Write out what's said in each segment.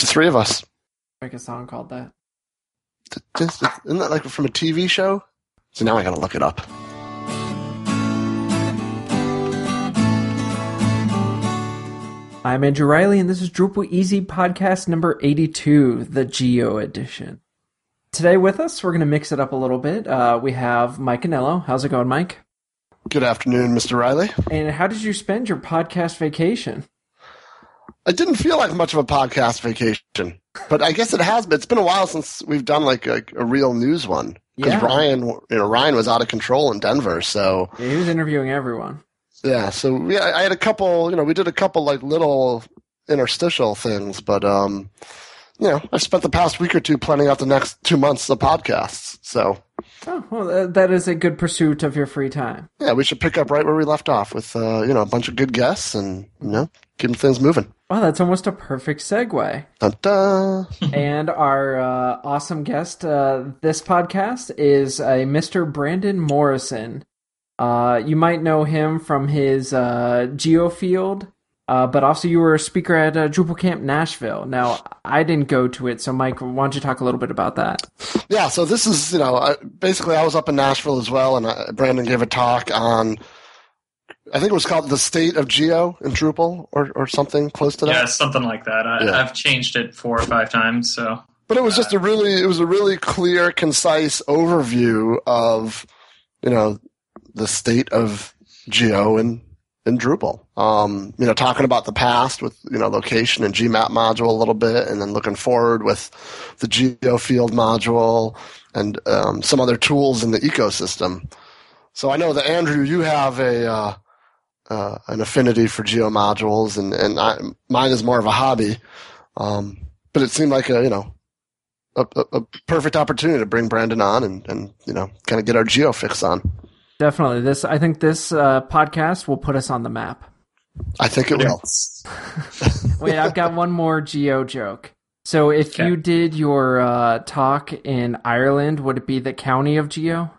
three of us. Make a song called that. Isn't that like from a TV show? So now I gotta look it up. I'm Andrew Riley, and this is Drupal Easy Podcast number 82, the Geo edition. Today with us, we're going to mix it up a little bit. We have Mike Anello. How's it going, Mike? Good afternoon, Mr. Riley. And how did you spend your podcast vacation? I didn't feel like much of a podcast vacation, but I guess it has been. It's been a while since we've done like a real news one. Because Ryan was out of control in Denver, so... Yeah, he was interviewing everyone. Yeah, so I had a couple, we did a couple like little interstitial things, but I spent the past week or two planning out the next 2 months of podcasts. So, oh well, that is a good pursuit of your free time. Yeah, we should pick up right where we left off with a bunch of good guests and keep things moving. Wow, that's almost a perfect segue. Dun-dun. And our awesome guest this podcast is a Mr. Brandon Morrison. You might know him from his GeoField, but also you were a speaker at Drupal Camp Nashville. Now, I didn't go to it, so Mike, why don't you talk a little bit about that? Yeah, so this is, basically I was up in Nashville as well, and Brandon gave a talk on, I think it was called The State of Geo in Drupal or something close to that. Yeah, something like that. I've changed it 4 or 5 times, so. But it was just a really clear, concise overview of, the state of Geo in Drupal. Talking about the past with, location and GMap module a little bit, and then looking forward with the GeoField module and some other tools in the ecosystem. So I know that, Andrew, you have an affinity for Geo modules, and mine is more of a hobby. But it seemed like a perfect opportunity to bring Brandon on and kind of get our Geo fix on. Definitely. I think this podcast will put us on the map. I think it will. Wait, I've got one more Geo joke. So if you did your talk in Ireland, would it be the county of Geo?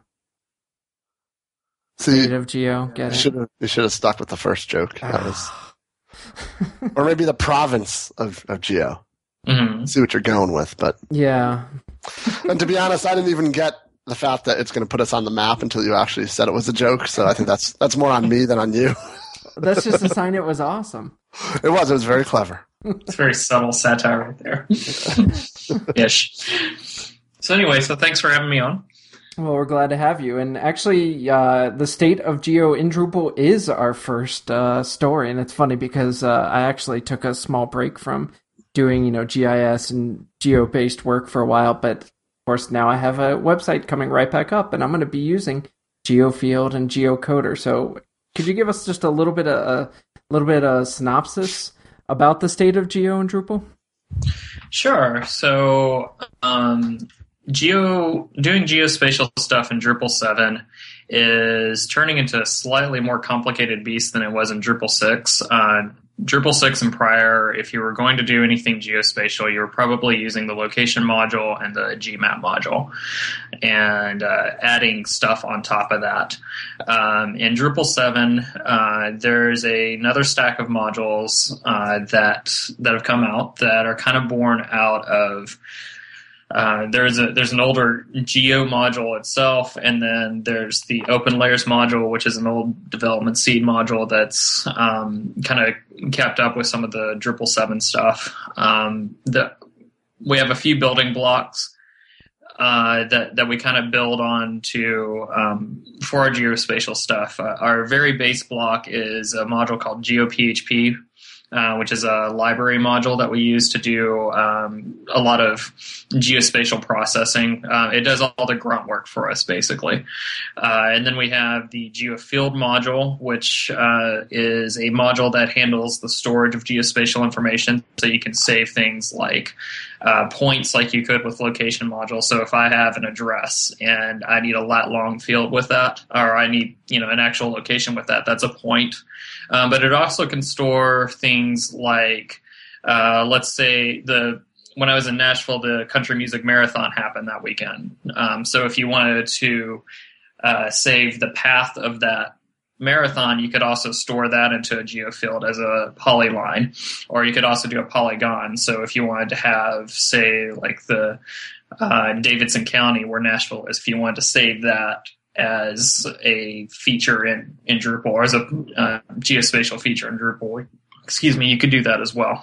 State of Geo, get it? You should have stuck with the first joke. That was, or maybe the province of Geo. Mm-hmm. See what you're going with, but yeah. And to be honest, I didn't even get the fact that it's going to put us on the map until you actually said it was a joke. So I think that's more on me than on you. That's just a sign it was awesome. It was very clever. It's very subtle satire right there. Ish. So anyway, thanks for having me on. Well, we're glad to have you. And actually, the state of Geo in Drupal is our first story. And it's funny because I actually took a small break from doing, GIS and Geo-based work for a while. But, of course, now I have a website coming right back up. And I'm going to be using GeoField and GeoCoder. So could you give us just a little bit of synopsis about the state of Geo in Drupal? Sure. So, doing geospatial stuff in Drupal 7 is turning into a slightly more complicated beast than it was in Drupal 6. Drupal 6 and prior, if you were going to do anything geospatial, you were probably using the location module and the GMap module and adding stuff on top of that. In Drupal 7, there's another stack of modules that have come out that are kind of born out of there's an older Geo module itself, and then there's the Open Layers module, which is an old development seed module that's kind of kept up with some of the Drupal 7 stuff. We have a few building blocks that we kind of build on to for our geospatial stuff. Our very base block is a module called GeoPHP, which is a library module that we use to do a lot of geospatial processing. It does all the grunt work for us, basically. And then we have the GeoField module, which is a module that handles the storage of geospatial information, so you can save things like points like you could with location module. So if I have an address and I need a lat long field with that, or I need an actual location with that, that's a point. But it also can store things like, let's say when I was in Nashville, the Country Music Marathon happened that weekend. So if you wanted to save the path of that Marathon, you could also store that into a geofield as a polyline, or you could also do a polygon. So if you wanted to have, say, like the Davidson County where Nashville is, if you wanted to save that as a feature in Drupal, or as a geospatial feature in Drupal, you could do that as well.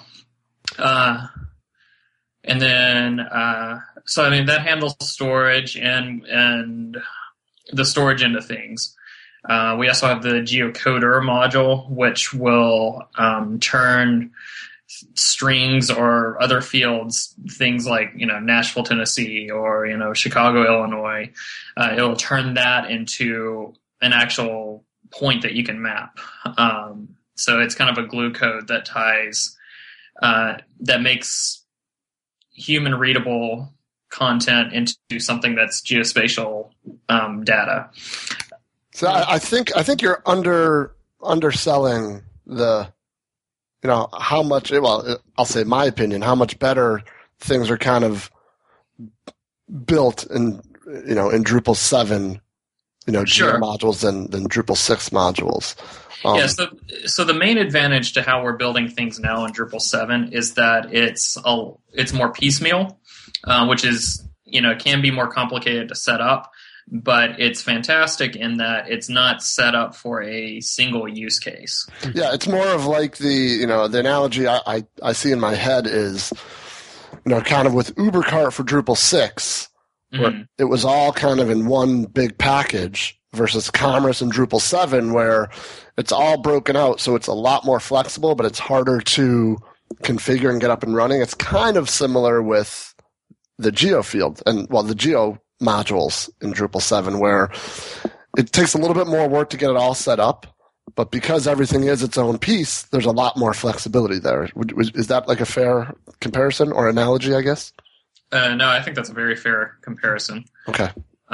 And then, so I mean, that handles storage and the storage into things. We also have the geocoder module, which will turn strings or other fields, things like, Nashville, Tennessee, or, Chicago, Illinois. It'll turn that into an actual point that you can map. So it's kind of a glue code that ties, that makes human readable content into something that's geospatial data. So I think you're underselling the, how much. Well, I'll say my opinion. How much better things are kind of built in Drupal 7, Sure. modules than Drupal 6 modules. Yeah. So the main advantage to how we're building things now in Drupal 7 is that it's more piecemeal, which is can be more complicated to set up. But it's fantastic in that it's not set up for a single use case. Yeah, it's more of like the analogy I see in my head is, kind of with UberCart for Drupal 6, where it was all kind of in one big package, versus Commerce in Drupal 7, where it's all broken out, so it's a lot more flexible, but it's harder to configure and get up and running. It's kind of similar with the geofield the geo modules in Drupal 7, where it takes a little bit more work to get it all set up, but because everything is its own piece, there's a lot more flexibility there. Is that like a fair comparison or analogy, I guess? No, I think that's a very fair comparison. Okay.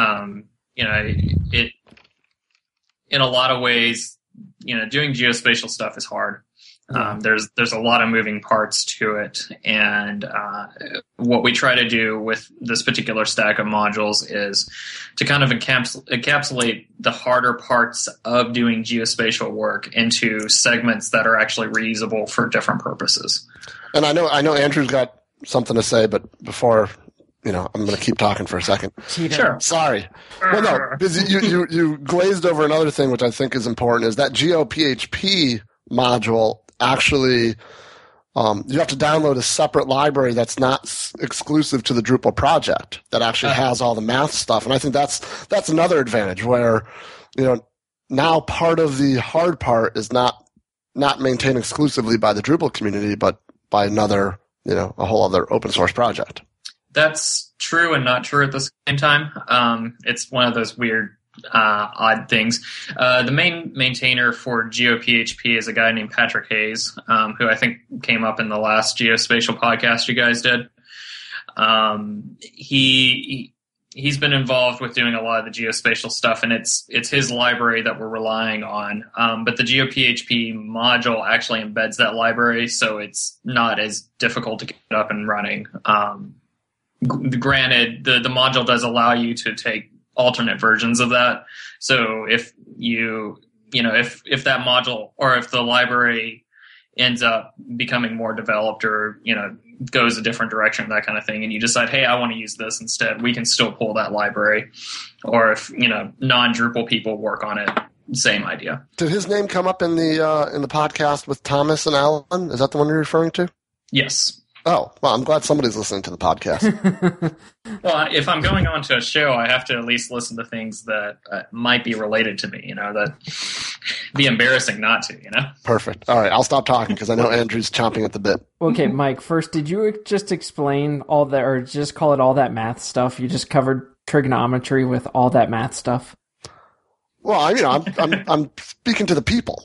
It in a lot of ways, doing geospatial stuff is hard. There's a lot of moving parts to it, and what we try to do with this particular stack of modules is to kind of encapsulate the harder parts of doing geospatial work into segments that are actually reusable for different purposes. And I know Andrew's got something to say, but before I'm going to keep talking for a second. Sure. Sorry. Well, no, because you glazed over another thing which I think is important, is that GeoPHP module. Actually, you have to download a separate library that's not exclusive to the Drupal project that actually has all the math stuff. And I think that's another advantage where, now part of the hard part is not maintained exclusively by the Drupal community, but by another, a whole other open source project. That's true and not true at the same time. It's one of those weird odd things. The main maintainer for GeoPHP is a guy named Patrick Hayes, who I think came up in the last geospatial podcast you guys did. He's been involved with doing a lot of the geospatial stuff, and it's his library that we're relying on. But the GeoPHP module actually embeds that library, so it's not as difficult to get up and running. Granted, the module does allow you to take alternate versions of that. So if if that module, or if the library ends up becoming more developed, or goes a different direction, that kind of thing, and you decide, hey, I want to use this instead, we can still pull that library. Or if non-Drupal people work on it, same idea. Did his name come up in the podcast with Thomas and Alan? Is that the one you're referring to? Yes. Oh, well, I'm glad somebody's listening to the podcast. Well, if I'm going on to a show, I have to at least listen to things that might be related to me, that be embarrassing not to, Perfect. All right, I'll stop talking because I know Andrew's chomping at the bit. Okay, Mike, first, did you just explain all that, or just call it all that math stuff? You just covered trigonometry with all that math stuff? Well, I'm speaking to the people.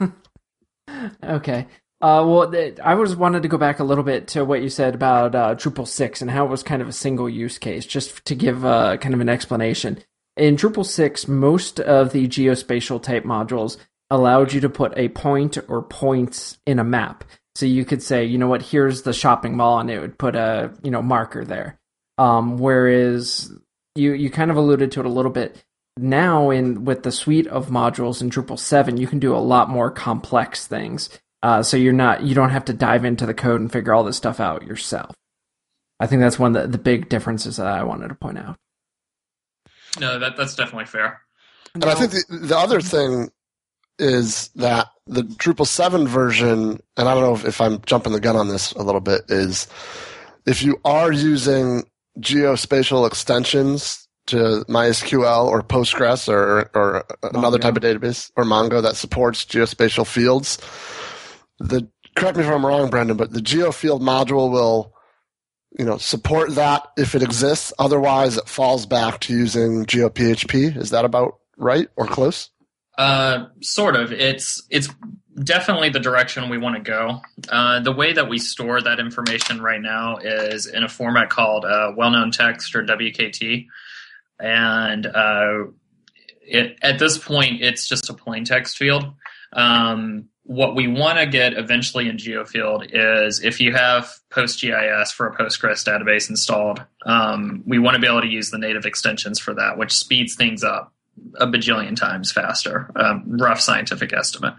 Okay. I wanted to go back a little bit to what you said about Drupal 6 and how it was kind of a single use case, just to give kind of an explanation. In Drupal 6, most of the geospatial type modules allowed you to put a point or points in a map. So you could say, here's the shopping mall, and it would put a, marker there. Whereas you kind of alluded to it a little bit. now with the suite of modules in Drupal 7, you can do a lot more complex things. So you don't have to dive into the code and figure all this stuff out yourself. I think that's one of the big differences that I wanted to point out. No, that's definitely fair. And I think the other thing is that the Drupal 7 version, and I don't know if I'm jumping the gun on this a little bit, is if you are using geospatial extensions to MySQL or Postgres or another type of database, or Mongo that supports geospatial fields, correct me if I'm wrong, Brendan, but the geofield module will support that if it exists. Otherwise, it falls back to using GeoPHP. Is that about right or close? Sort of. It's definitely the direction we want to go. The way that we store that information right now is in a format called well-known text, or WKT. And at this point, it's just a plain text field. What we want to get eventually in GeoField is if you have PostGIS for a Postgres database installed, we want to be able to use the native extensions for that, which speeds things up a bajillion times faster. Rough scientific estimate.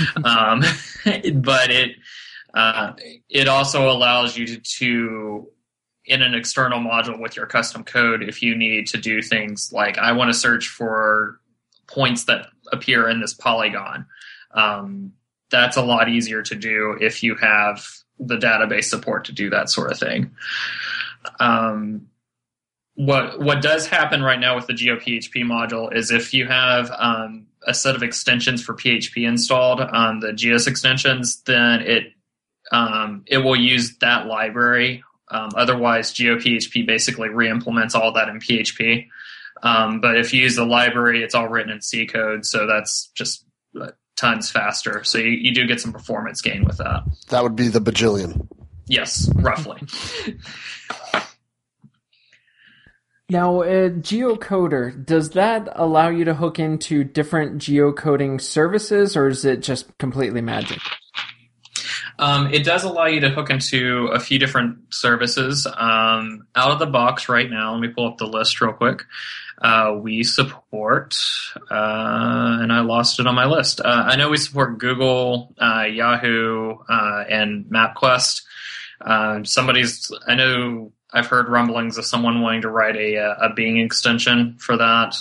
But it also allows you to, in an external module with your custom code, if you need to do things like, I want to search for points that appear in this polygon. That's a lot easier to do if you have the database support to do that sort of thing. What does happen right now with the GeoPHP module is if you have a set of extensions for PHP installed on the Geos extensions, then it will use that library. Otherwise, GeoPHP basically re-implements all that in PHP. But if you use the library, it's all written in C code, so that's just tons faster. So you do get some performance gain with that. That would be the bajillion. Yes, roughly. Now, GeoCoder, does that allow you to hook into different geocoding services, or is it just completely magic? It does allow you to hook into a few different services. Out of the box right now, let me pull up the list real quick. We support, and I lost it on my list. I know we support Google, Yahoo, and MapQuest. I know I've heard rumblings of someone wanting to write a Bing extension for that.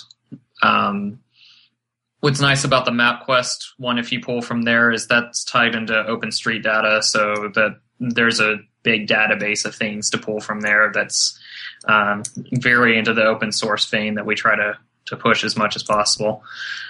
What's nice about the MapQuest one, if you pull from there, is that's tied into OpenStreetData, so that there's a big database of things to pull from there that's very into the open source vein that we try to push as much as possible.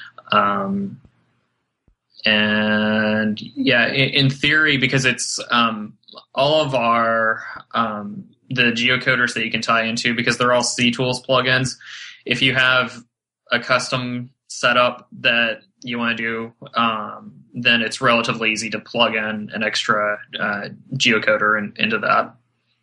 And yeah, in theory, because it's all of our the geocoders that you can tie into, because they're all CTools plugins. If you have a custom setup that you want to do, then it's relatively easy to plug in an extra geocoder into that.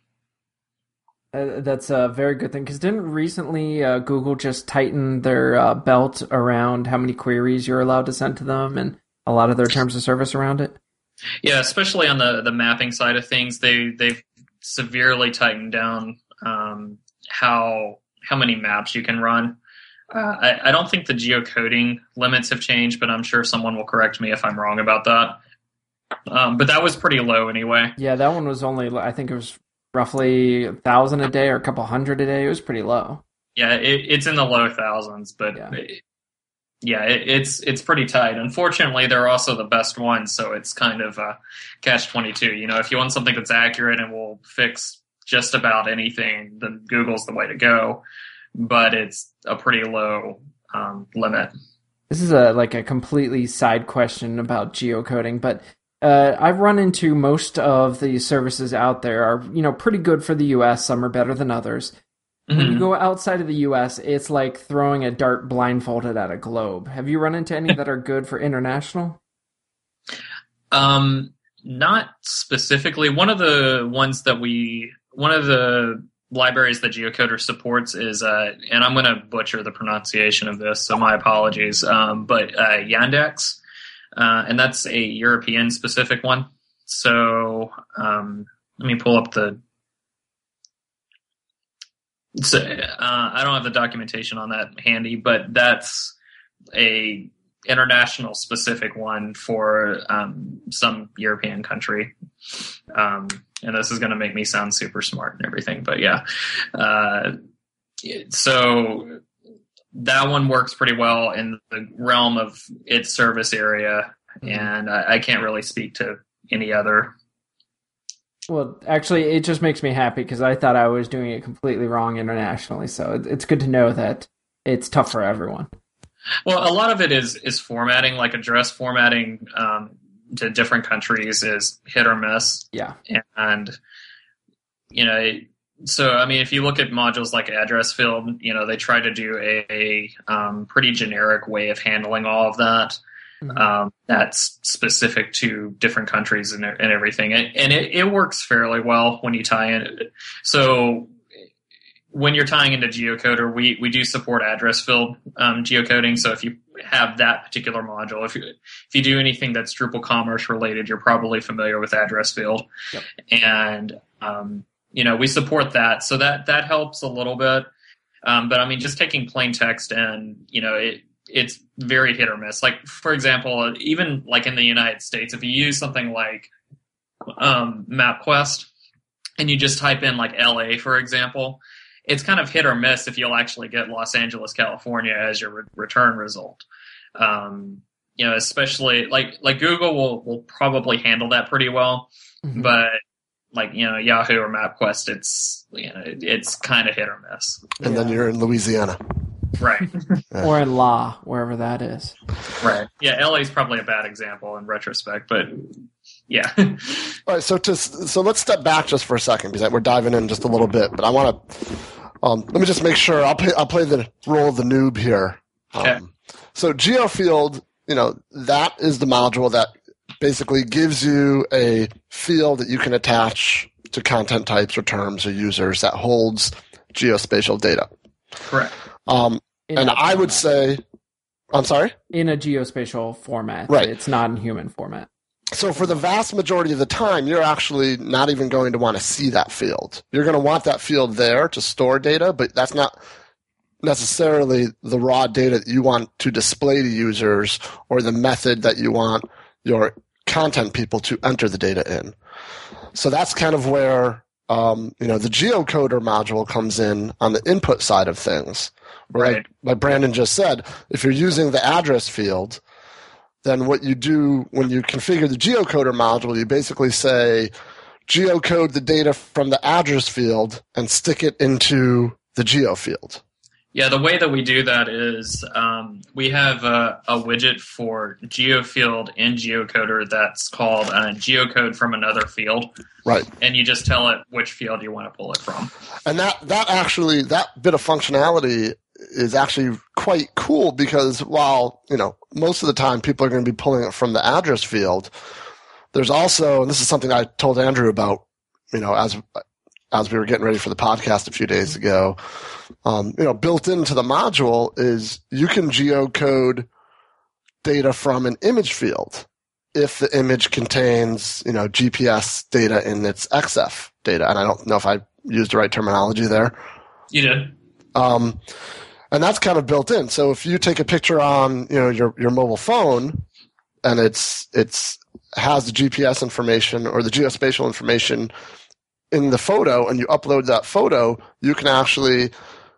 That's a very good thing, because didn't recently Google just tighten their belt around how many queries you're allowed to send to them, and a lot of their terms of service around it? Yeah, especially on the mapping side of things, they've severely tightened down how many maps you can run. I don't think the geocoding limits have changed, but I'm sure someone will correct me if I'm wrong about that. But that was pretty low anyway. Yeah, that one was only, I think it was roughly 1,000 a day or a couple hundred a day. It was pretty low. Yeah, it's in the low thousands, but yeah, it's pretty tight. Unfortunately, they're also the best ones, so it's kind of catch-22. If you want something that's accurate and will fix just about anything, then Google's the way to go. But it's a pretty low limit. This is a completely side question about geocoding, but I've run into most of the services out there are pretty good for the U.S. Some are better than others. Mm-hmm. When you go outside of the U.S., it's like throwing a dart blindfolded at a globe. Have you run into any that are good for international? Not specifically. One of the libraries that GeoCoder supports is, and I'm going to butcher the pronunciation of this, so my apologies, but Yandex, and that's a European-specific one. So let me pull up So I don't have the documentation on that handy, but that's a international specific one for some European country. And this is going to make me sound super smart and everything, but yeah. So that one works pretty well in the realm of its service area, and I can't really speak to any other. Well, actually, it just makes me happy because I thought I was doing it completely wrong internationally. So it's good to know that it's tough for everyone. Well, a lot of it is formatting, like address formatting to different countries is hit or miss. Yeah. And, so, I mean, if you look at modules like address field, they try to do a pretty generic way of handling all of that. Mm-hmm. That's specific to different countries and everything. And it works fairly well when you tie in. So when you're tying into geocoder, we do support address field geocoding. So if you have that particular module, if you do anything that's Drupal commerce related, you're probably familiar with address field. Yep. And, we support that. So that helps a little bit. But I mean, just taking plain text and, it's very hit or miss. Like, for example, even like in the United States, if you use something like MapQuest and you just type in like LA, for example, it's kind of hit or miss if you'll actually get Los Angeles, California as your return result. Especially like Google will probably handle that pretty well, mm-hmm. but like, Yahoo or MapQuest, it's kind of hit or miss. And then you're in Louisiana. Right. Or in La, wherever that is. Right. Yeah, LA is probably a bad example in retrospect, but yeah. All right, so let's step back just for a second because we're diving in just a little bit, but I want to let me just make sure I'll play the role of the noob here. Okay. So GeoField, that is the module that basically gives you a field that you can attach to content types or terms or users that holds geospatial data. Correct. And I would say, I'm sorry? In a geospatial format. Right. It's not in human format. So for the vast majority of the time, you're actually not even going to want to see that field. You're going to want that field there to store data, but that's not necessarily the raw data that you want to display to users or the method that you want your content people to enter the data in. So that's kind of where the geocoder module comes in on the input side of things. Right. Like Brandon just said, if you're using the address field, then what you do when you configure the geocoder module, you basically say, geocode the data from the address field and stick it into the geo field. Yeah, the way that we do that is we have a widget for GeoField in GeoCoder that's called geocode from another field. Right. And you just tell it which field you want to pull it from. And that bit of functionality is actually quite cool because while, most of the time people are going to be pulling it from the address field, there's also, and this is something I told Andrew about, as we were getting ready for the podcast a few days ago, built into the module is you can geocode data from an image field if the image contains, GPS data in its XF data. And I don't know if I used the right terminology there. You did. And that's kind of built in. So if you take a picture on, your mobile phone and it's has the GPS information or the geospatial information in the photo and you upload that photo, you can actually,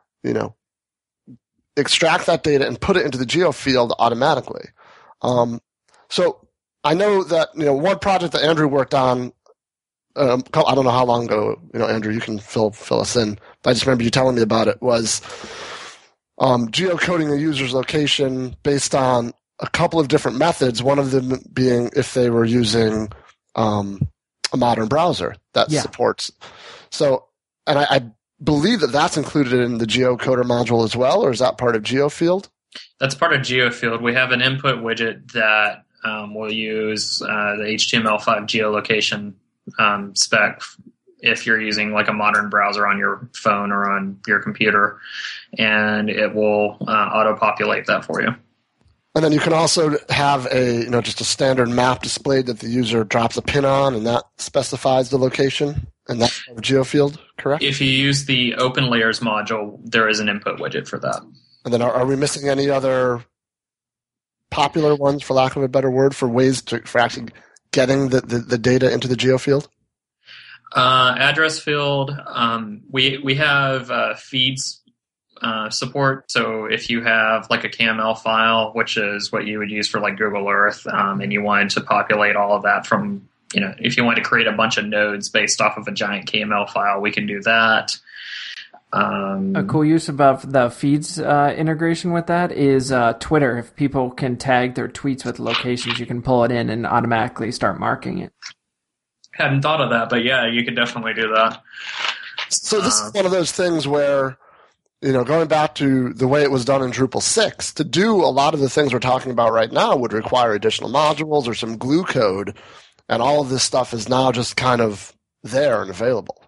extract that data and put it into the geo field automatically. So I know that, one project that Andrew worked on, I don't know how long ago, Andrew, you can fill us in, but I just remember you telling me about it, was geocoding a user's location based on a couple of different methods, one of them being if they were using a modern browser that supports. So, and I believe that that's included in the geocoder module as well, or is that part of GeoField? That's part of GeoField. We have an input widget that will use the HTML5 geolocation spec if you're using like a modern browser on your phone or on your computer, and it will auto-populate that for you. And then you can also have just a standard map displayed that the user drops a pin on, and that specifies the location And that's part of GeoField, correct? If you use the OpenLayers module, there is an input widget for that. And then are we missing any other popular ones, for lack of a better word, for ways for actually getting the data into the GeoField? Address field. We have feeds support. So if you have like a KML file, which is what you would use for like Google Earth, and you wanted to populate all of that from, if you want to create a bunch of nodes based off of a giant KML file, we can do that. A cool use about the feeds integration with that is Twitter. If people can tag their tweets with locations, you can pull it in and automatically start marking it. Hadn't thought of that, but yeah, you could definitely do that. So this is one of those things where, going back to the way it was done in Drupal 6, to do a lot of the things we're talking about right now would require additional modules or some glue code, and all of this stuff is now just kind of there and available.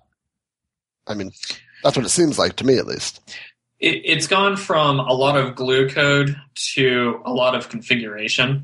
That's what it seems like to me, at least. It's gone from a lot of glue code to a lot of configuration.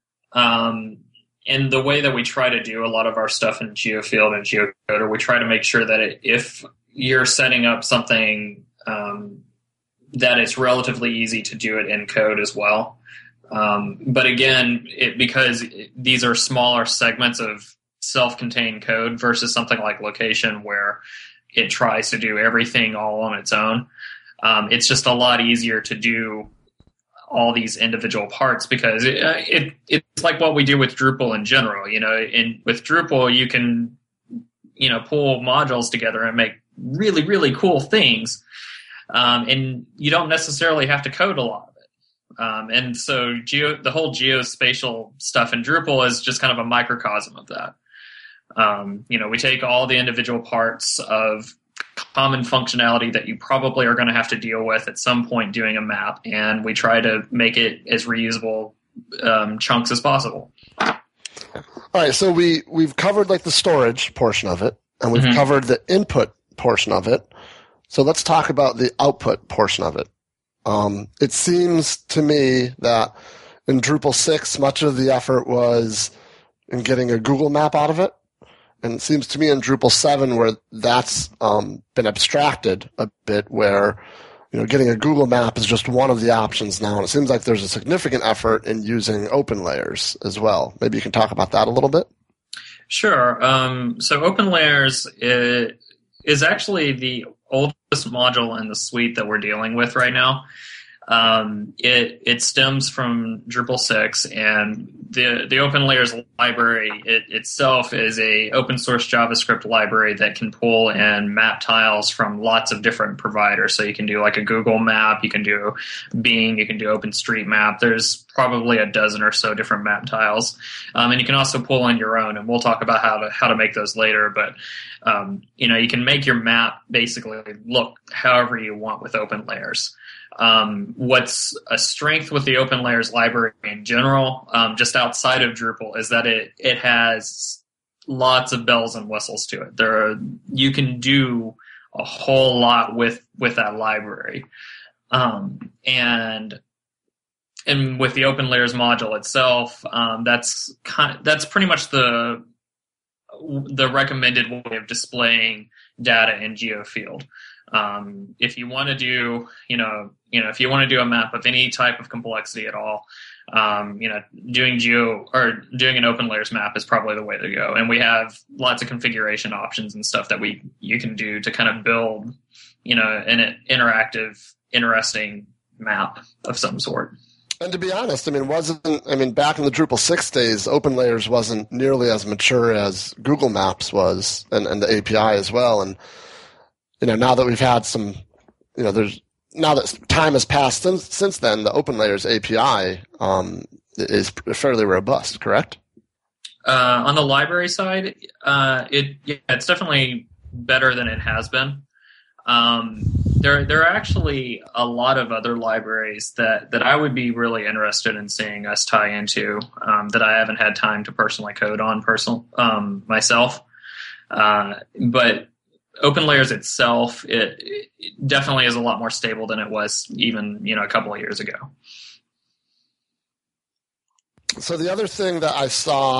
And the way that we try to do a lot of our stuff in GeoField and GeoCoder, we try to make sure that if you're setting up something, that it's relatively easy to do it in code as well. But again, because these are smaller segments of self-contained code versus something like Location where it tries to do everything all on its own, it's just a lot easier to do all these individual parts because it's like what we do with Drupal in general. With Drupal, you can, pull modules together and make really, really cool things. And you don't necessarily have to code a lot of it. And so the whole geospatial stuff in Drupal is just kind of a microcosm of that. We take all the individual parts of common functionality that you probably are going to have to deal with at some point doing a map, and we try to make it as reusable chunks as possible. All right, so we've covered like the storage portion of it, and we've covered the input portion of it. So let's talk about the output portion of it. It seems to me that in Drupal 6, much of the effort was in getting a Google map out of it. And it seems to me in Drupal 7 where that's been abstracted a bit, where getting a Google map is just one of the options now. And it seems like there's a significant effort in using OpenLayers as well. Maybe you can talk about that a little bit. Sure. So OpenLayers is actually the oldest module in the suite that we're dealing with right now. It stems from Drupal 6, and the OpenLayers library itself is a open source JavaScript library that can pull in map tiles from lots of different providers. So you can do like a Google map, you can do Bing, you can do OpenStreetMap. There's probably a dozen or so different map tiles, and you can also pull in your own. And we'll talk about how to make those later. But you can make your map basically look however you want with OpenLayers. What's a strength with the OpenLayers library in general, just outside of Drupal, is that it has lots of bells and whistles to it. You can do a whole lot with that library, and with the OpenLayers module itself, that's pretty much the recommended way of displaying data in GeoField. If you want to do, if you want to do a map of any type of complexity at all, doing doing an OpenLayers map is probably the way to go. And we have lots of configuration options and stuff that you can do to kind of build, an interactive, interesting map of some sort. And to be honest, back in the Drupal 6 days, OpenLayers wasn't nearly as mature as Google Maps was, and the API as well. And now that we've had some, now that time has passed since then, the OpenLayers API is fairly robust, correct? On the library side, it's definitely better than it has been. There are actually a lot of other libraries that I would be really interested in seeing us tie into that I haven't had time to personally code on myself. But OpenLayers itself, it definitely is a lot more stable than it was even a couple of years ago. So the other thing that I saw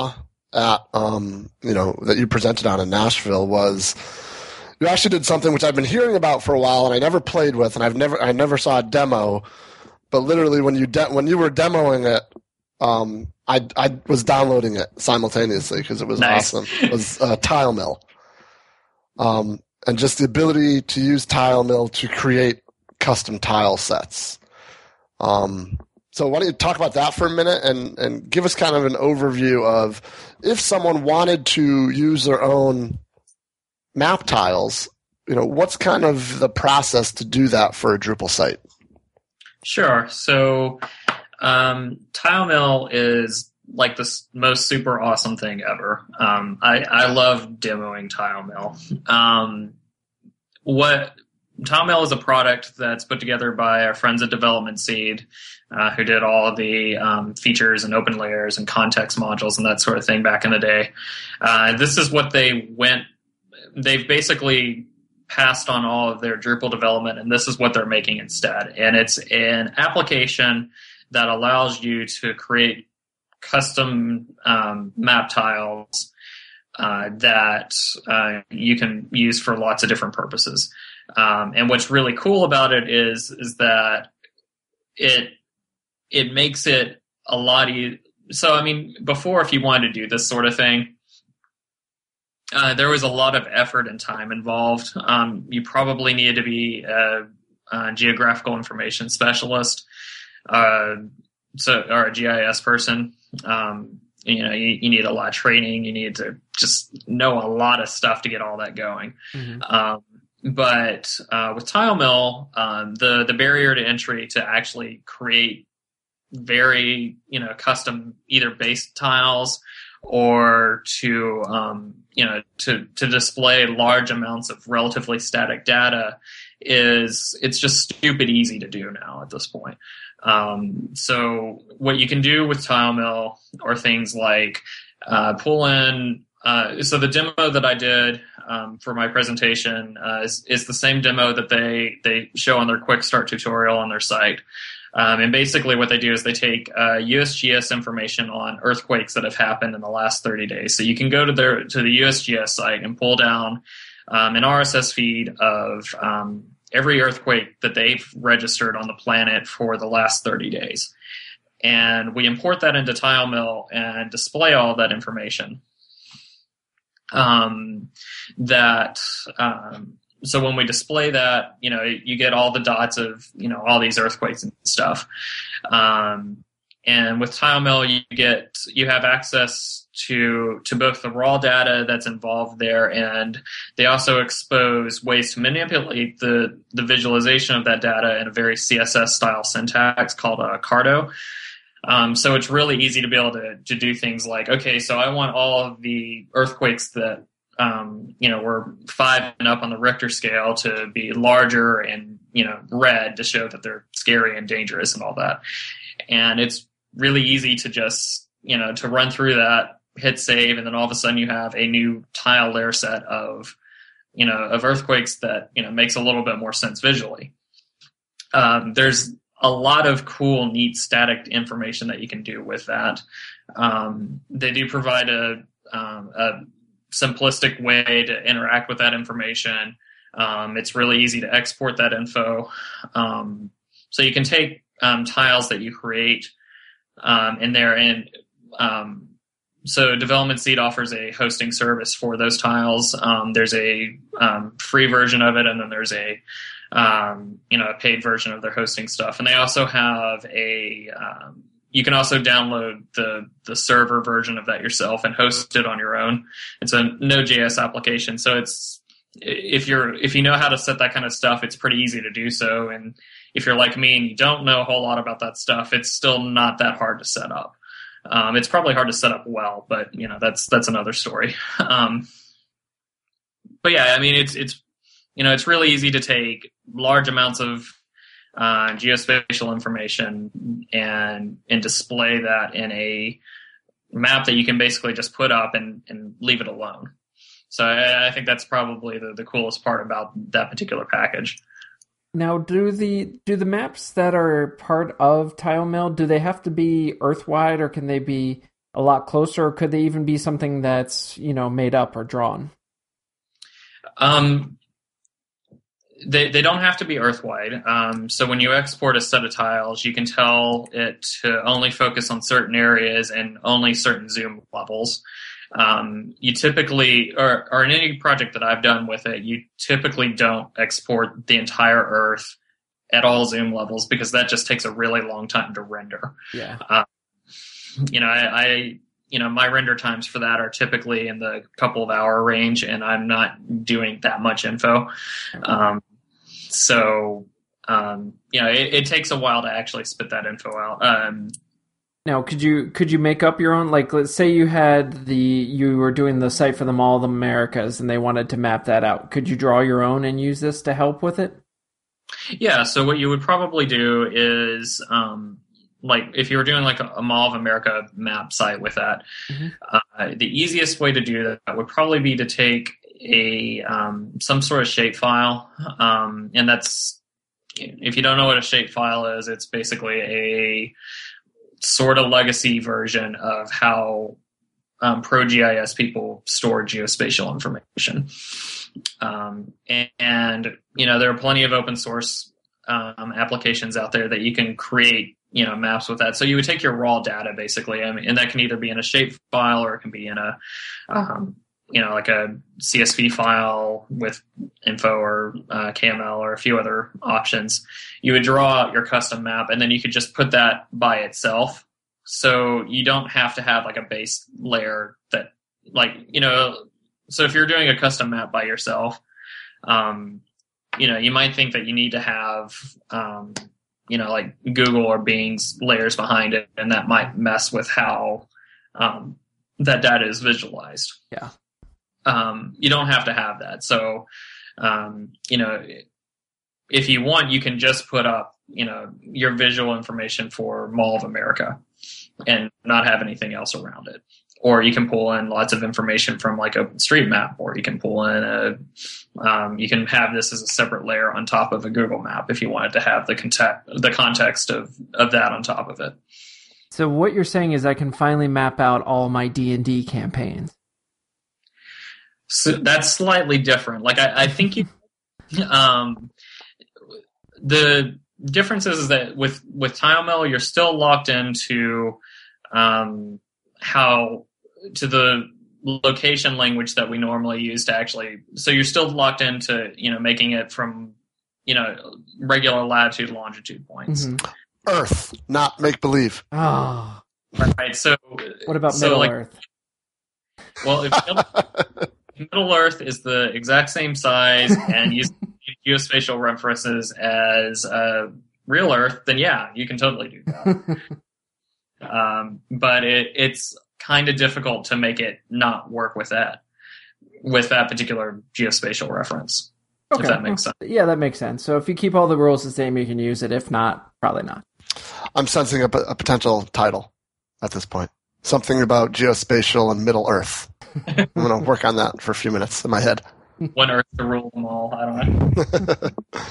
at, that you presented on in Nashville was you actually did something which I've been hearing about for a while and I never played with, and I never saw a demo, but literally when you were demoing it, I was downloading it simultaneously because it was awesome. It was Tile Mill. And just the ability to use Tile Mill to create custom tile sets. So why don't you talk about that for a minute and give us kind of an overview of if someone wanted to use their own map tiles, what's kind of the process to do that for a Drupal site? Sure. So Tile Mill is like the most super awesome thing ever. I love demoing Tile Mill. Tile Mill is a product that's put together by our friends at Development Seed, who did all of the features and open layers and context modules and that sort of thing back in the day. This is what they've basically passed on all of their Drupal development, and this is what they're making instead. And it's an application that allows you to create custom map tiles that you can use for lots of different purposes. And what's really cool about it is that it makes it a lot easier. So, I mean, before, if you wanted to do this sort of thing, there was a lot of effort and time involved. You probably needed to be a geographical information specialist, or a GIS person. You need a lot of training. You need to just know a lot of stuff to get all that going. Mm-hmm. But with Tile Mill, the barrier to entry to actually create very custom either base tiles or to display large amounts of relatively static data it's just stupid easy to do now at this point. So what you can do with Tile Mill are things like pull in. So the demo that I did for my presentation is the same demo that they show on their quick start tutorial on their site. And basically what they do is they take USGS information on earthquakes that have happened in the last 30 days. So you can go to the USGS site and pull down an RSS feed of every earthquake that they've registered on the planet for the last 30 days. And we import that into Tile Mill and display all that information. So when we display that, you get all the dots of, all these earthquakes and stuff. And with Tile Mill, you have access to both the raw data that's involved there, and they also expose ways to manipulate the visualization of that data in a very CSS style syntax called Carto. So it's really easy to be able to do things like, okay, so I want all of the earthquakes that were 5 and up on the Richter scale to be larger and, red to show that they're scary and dangerous and all that. And it's really easy to just, to run through that, hit save, and then all of a sudden you have a new tile layer set of earthquakes that, makes a little bit more sense visually. There's a lot of cool, neat static information that you can do with that. They do provide a simplistic way to interact with that information. It's really easy to export that info. So you can take tiles that you create in there, and so Development Seed offers a hosting service for those tiles. There's a free version of it, and then there's a paid version of their hosting stuff. And they also have you can also download the server version of that yourself and host it on your own. It's a Node.js application, so it's if you know how to set that kind of stuff, it's pretty easy to do so. And if you're like me and you don't know a whole lot about that stuff, it's still not that hard to set up. It's probably hard to set up well, but that's another story. But yeah, I mean it's really easy to take large amounts of geospatial information and display that in a map that you can basically just put up and leave it alone. So I think that's probably the coolest part about that particular package. Now, do the maps that are part of Tile Mill, do they have to be Earth-wide, or can they be a lot closer, or could they even be something that's, made up or drawn? They don't have to be Earth-wide. So when you export a set of tiles, you can tell it to only focus on certain areas and only certain zoom levels. You typically, or in any project that I've done with it, you typically don't export the entire Earth at all zoom levels because that just takes a really long time to render. Yeah. My render times for that are typically in the couple of hour range, and I'm not doing that much info. It takes a while to actually spit that info out. Now, could you make up your own? Like, let's say you were doing the site for the Mall of the Americas, and they wanted to map that out. Could you draw your own and use this to help with it? Yeah. So what you would probably do is, if you were doing like a Mall of America map site with that, the easiest way to do that would probably be to take some sort of shapefile, and that's, if you don't know what a shapefile is, it's basically a sort of legacy version of how ProGIS people store geospatial information. There are plenty of open source applications out there that you can create, maps with that. So you would take your raw data basically, and that can either be in a shape file or it can be in a, like a CSV file with info or KML or a few other options. You would draw out your custom map, and then you could just put that by itself. So you don't have to have like a base layer that, so if you're doing a custom map by yourself, you might think that you need to have, like Google or Bing's layers behind it, and that might mess with how that data is visualized. Yeah. You don't have to have that. So, if you want, you can just put up, your visual information for Mall of America and not have anything else around it. Or you can pull in lots of information from like OpenStreetMap, or you can pull in you can have this as a separate layer on top of a Google map if you wanted to have the context of that on top of it. So what you're saying is I can finally map out all my D&D campaigns. So that's slightly different. Like I think you, the difference is that with TileMill, you're still locked into to the location language that we normally use to actually. So you're still locked into making it from regular latitude longitude points. Mm-hmm. Earth, not make believe. Oh, right. So what about Middle Earth? Well, if Middle Earth is the exact same size and use geospatial references as real Earth, then yeah, you can totally do that. But it's kind of difficult to make it not work with that particular geospatial reference. Okay. If that makes sense. Yeah, that makes sense. So if you keep all the rules the same, you can use it. If not, probably not. I'm sensing a potential title at this point. Something about geospatial and Middle Earth. I'm going to work on that for a few minutes in my head. One Earth to rule them all. I don't know.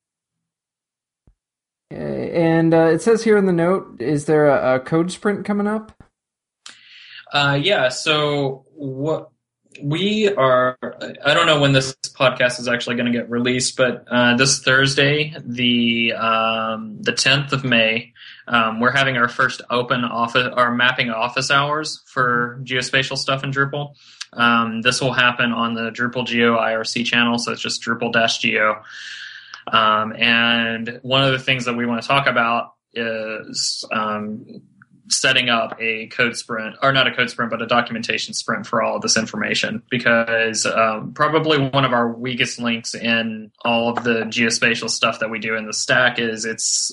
And it says here in the note, is there a code sprint coming up? Yeah, so what we are, I don't know when this podcast is actually going to get released, but this Thursday, the 10th of May, we're having our first open office, our mapping office hours for geospatial stuff in Drupal. This will happen on the Drupal Geo IRC channel, so it's just Drupal-Geo. And one of the things that we want to talk about is setting up a code sprint, or not a code sprint, but a documentation sprint for all of this information, because probably one of our weakest links in all of the geospatial stuff that we do in the stack is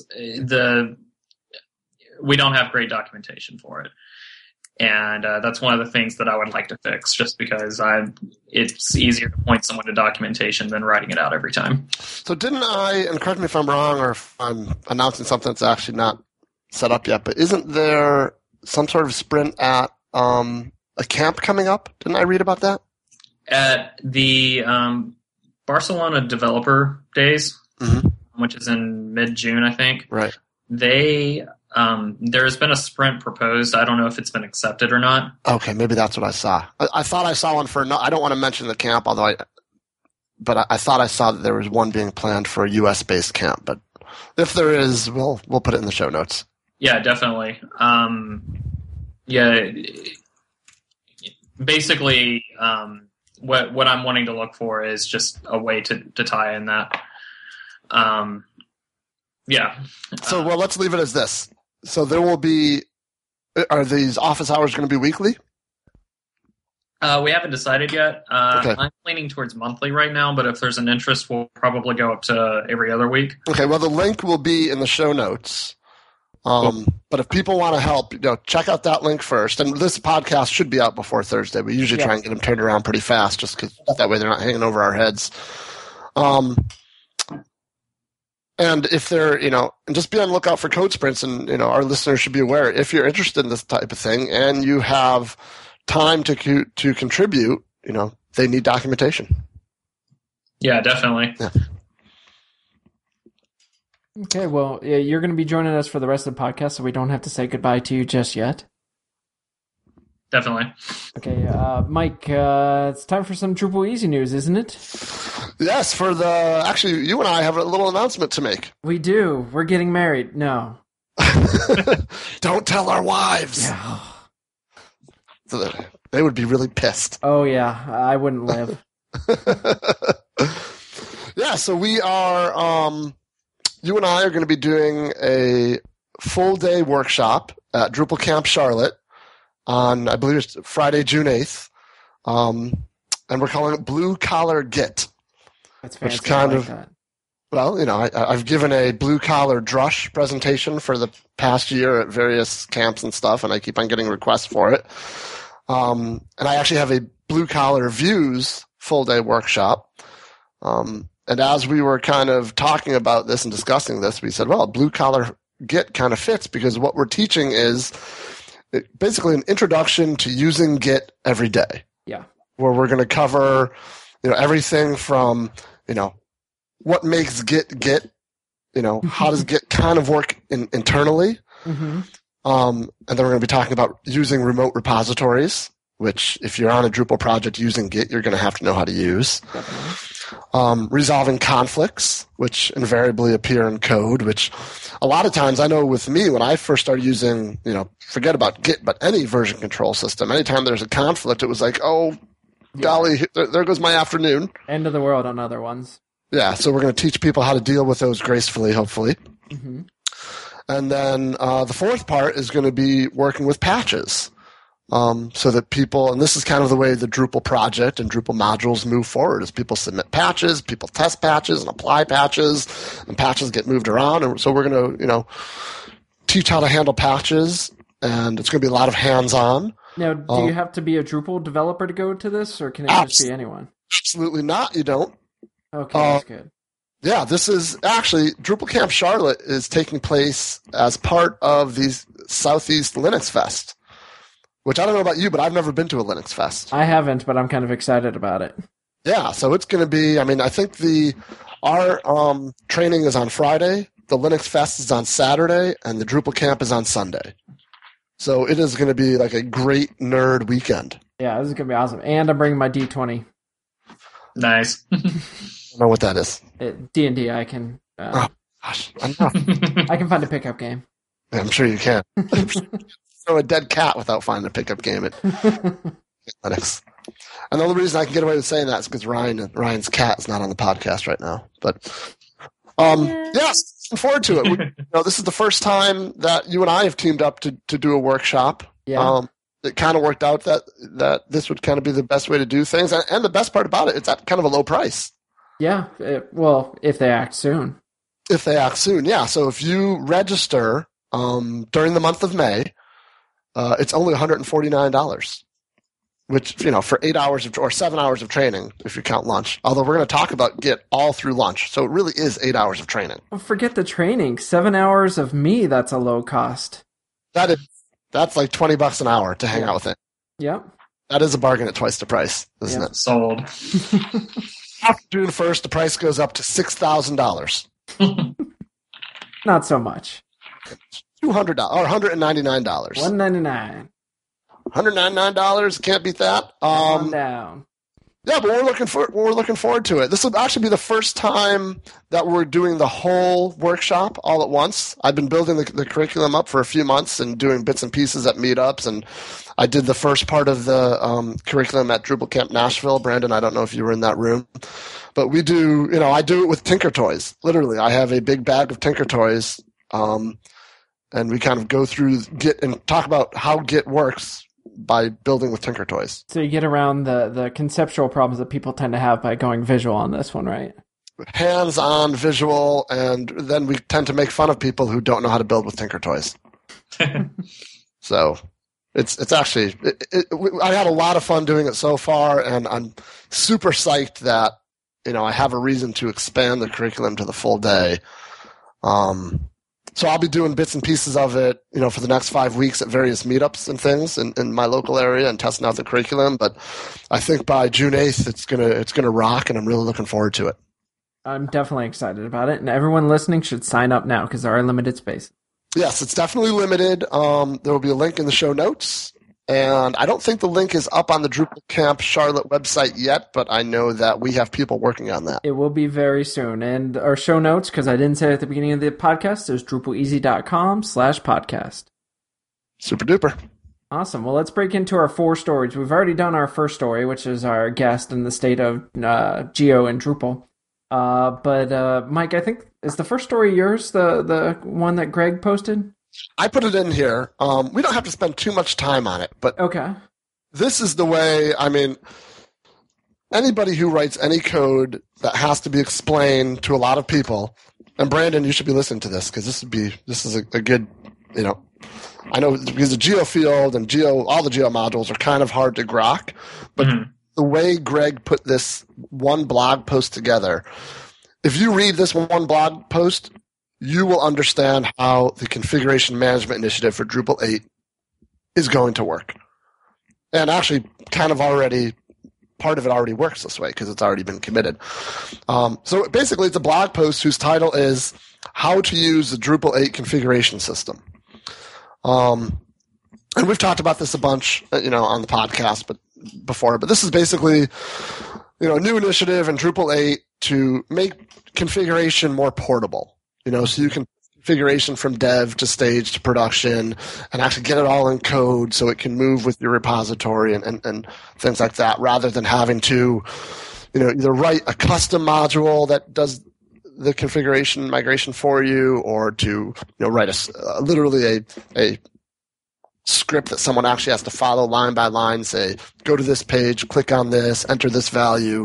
we don't have great documentation for it. And that's one of the things that I would like to fix, just because it's easier to point someone to documentation than writing it out every time. So didn't I, and correct me if I'm wrong or if I'm announcing something that's actually not set up yet, but isn't there some sort of sprint at a camp coming up? Didn't I read about that? At the Barcelona Developer Days, which is in mid-June, I think. Right. They There's been a sprint proposed. I don't know if it's been accepted or not. Okay, maybe that's what I saw. I thought I saw one for. I don't want to mention the camp, but I thought I saw that there was one being planned for a U.S. based camp. But if there is, we'll put it in the show notes. Yeah, definitely. Basically, what I'm wanting to look for is just a way to tie in that. So, let's leave it as this. So there will be. Are these office hours going to be weekly? We haven't decided yet. Okay. I'm leaning towards monthly right now, but if there's an interest, we'll probably go up to every other week. Okay. Well, the link will be in the show notes. But if people want to help, check out that link first. And this podcast should be out before Thursday. We usually try and get them turned around pretty fast, just because that way they're not hanging over our heads. And if they're, and just be on the lookout for code sprints, and our listeners should be aware if you're interested in this type of thing and you have time to contribute, they need documentation. Yeah, definitely. Yeah. Okay, well, you're going to be joining us for the rest of the podcast, so we don't have to say goodbye to you just yet. Definitely. Okay, Mike, it's time for some Drupal Easy news, isn't it? Yes, actually, you and I have a little announcement to make. We do. We're getting married. No. Don't tell our wives. Yeah. They would be really pissed. Oh, yeah. I wouldn't live. Yeah, so we are, you and I are going to be doing a full-day workshop at Drupal Camp Charlotte on, I believe it's Friday, June 8th. And we're calling it Blue Collar Git. That's fancy. Which kind of, that. Well, I've given a Blue Collar Drush presentation for the past year at various camps and stuff, and I keep on getting requests for it. And I actually have a Blue Collar Views full-day workshop. And as we were kind of talking about this and discussing this, we said, well, Blue Collar Git kind of fits because what we're teaching is basically an introduction to using Git every day. Yeah. Where we're going to cover, everything from, what makes Git Git, how does Git kind of work internally. Mm-hmm. And then we're going to be talking about using remote repositories, which if you're on a Drupal project using Git, you're going to have to know how to use. Definitely. Resolving conflicts, which invariably appear in code, which a lot of times I know with me when I first started using, forget about Git, but any version control system, anytime there's a conflict, it was like, oh, golly, there goes my afternoon. End of the world on other ones. Yeah, so we're going to teach people how to deal with those gracefully, hopefully. Mm-hmm. And then the fourth part is going to be working with patches. So that people, and this is kind of the way the Drupal project and Drupal modules move forward, is people submit patches, people test patches and apply patches, and patches get moved around. And so we're going to, teach how to handle patches, and it's going to be a lot of hands-on. Now, do you have to be a Drupal developer to go to this, or can it just be anyone? Absolutely not, you don't. Okay, that's good. Yeah, this is actually, Drupal Camp Charlotte is taking place as part of the Southeast Linux Fest. Which I don't know about you, but I've never been to a Linux Fest. I haven't, but I'm kind of excited about it. Yeah, so it's going to be, I think our training is on Friday, the Linux Fest is on Saturday, and the Drupal Camp is on Sunday. So it is going to be like a great nerd weekend. Yeah, this is going to be awesome. And I'm bringing my D20. Nice. I don't know what that is. D&D, I can... oh, gosh, enough. I can find a pickup game. Yeah, I'm sure you can. Throw a dead cat without finding a pickup game at Linux. And the only reason I can get away with saying that is because Ryan's cat is not on the podcast right now. But yes, looking forward to it. This is the first time that you and I have teamed up to do a workshop. Yeah. It kind of worked out that this would kind of be the best way to do things, and the best part about it, it's at kind of a low price. Yeah. Well, if they act soon. If they act soon, yeah. So if you register during the month of May. It's only $149, which, for 8 hours or 7 hours of training, if you count lunch. Although we're going to talk about Git all through lunch. So it really is 8 hours of training. Well, forget the training. 7 hours of me, that's a low cost. That's like $20 an hour to hang out with it. Yep. That is a bargain at twice the price, isn't it? Sold. After June 1st, the price goes up to $6,000. Not so much. $200 or $199. $199. $199, can't beat that. Calm down. Yeah, but we're looking forward to it. This will actually be the first time that we're doing the whole workshop all at once. I've been building the curriculum up for a few months and doing bits and pieces at meetups, and I did the first part of the curriculum at Drupal Camp Nashville. Brandon, I don't know if you were in that room, but we do. I do it with Tinker Toys. Literally, I have a big bag of Tinker Toys, and we kind of go through Git and talk about how Git works by building with Tinker Toys. So you get around the conceptual problems that people tend to have by going visual on this one, right? Hands-on visual, and then we tend to make fun of people who don't know how to build with Tinker Toys. So it's actually I had a lot of fun doing it so far, and I'm super psyched that I have a reason to expand the curriculum to the full day. So I'll be doing bits and pieces of it, for the next 5 weeks at various meetups and things in my local area and testing out the curriculum. But I think by June 8th, it's gonna rock, and I'm really looking forward to it. I'm definitely excited about it, and everyone listening should sign up now because there are limited spaces. Yes, it's definitely limited. There will be a link in the show notes. And I don't think the link is up on the Drupal Camp Charlotte website yet, but I know that we have people working on that. It will be very soon. And our show notes, because I didn't say it at the beginning of the podcast, is drupaleasy.com/podcast. Super duper. Awesome. Well, let's break into our 4 stories. We've already done our first story, which is our guest in the state of Geo and Drupal. But Mike, I think, is the first story yours, the one that Greg posted? I put it in here. We don't have to spend too much time on it, but okay. This is the way, anybody who writes any code that has to be explained to a lot of people, and Brandon, you should be listening to this because this is a good, I know because the Geo field and all the Geo modules are kind of hard to grok, but the way Greg put this one blog post together, if you read this one blog post, you will understand how the configuration management initiative for Drupal 8 is going to work. And actually, kind of already, part of it already works this way because it's already been committed. So basically, it's a blog post whose title is How to Use the Drupal 8 Configuration System. And we've talked about this a bunch, on the podcast before, but this is basically, a new initiative in Drupal 8 to make configuration more portable. So you can configuration from dev to stage to production and actually get it all in code so it can move with your repository and things like that rather than having to, either write a custom module that does the configuration migration for you or to, write literally a script that someone actually has to follow line by line, say, go to this page, click on this, enter this value.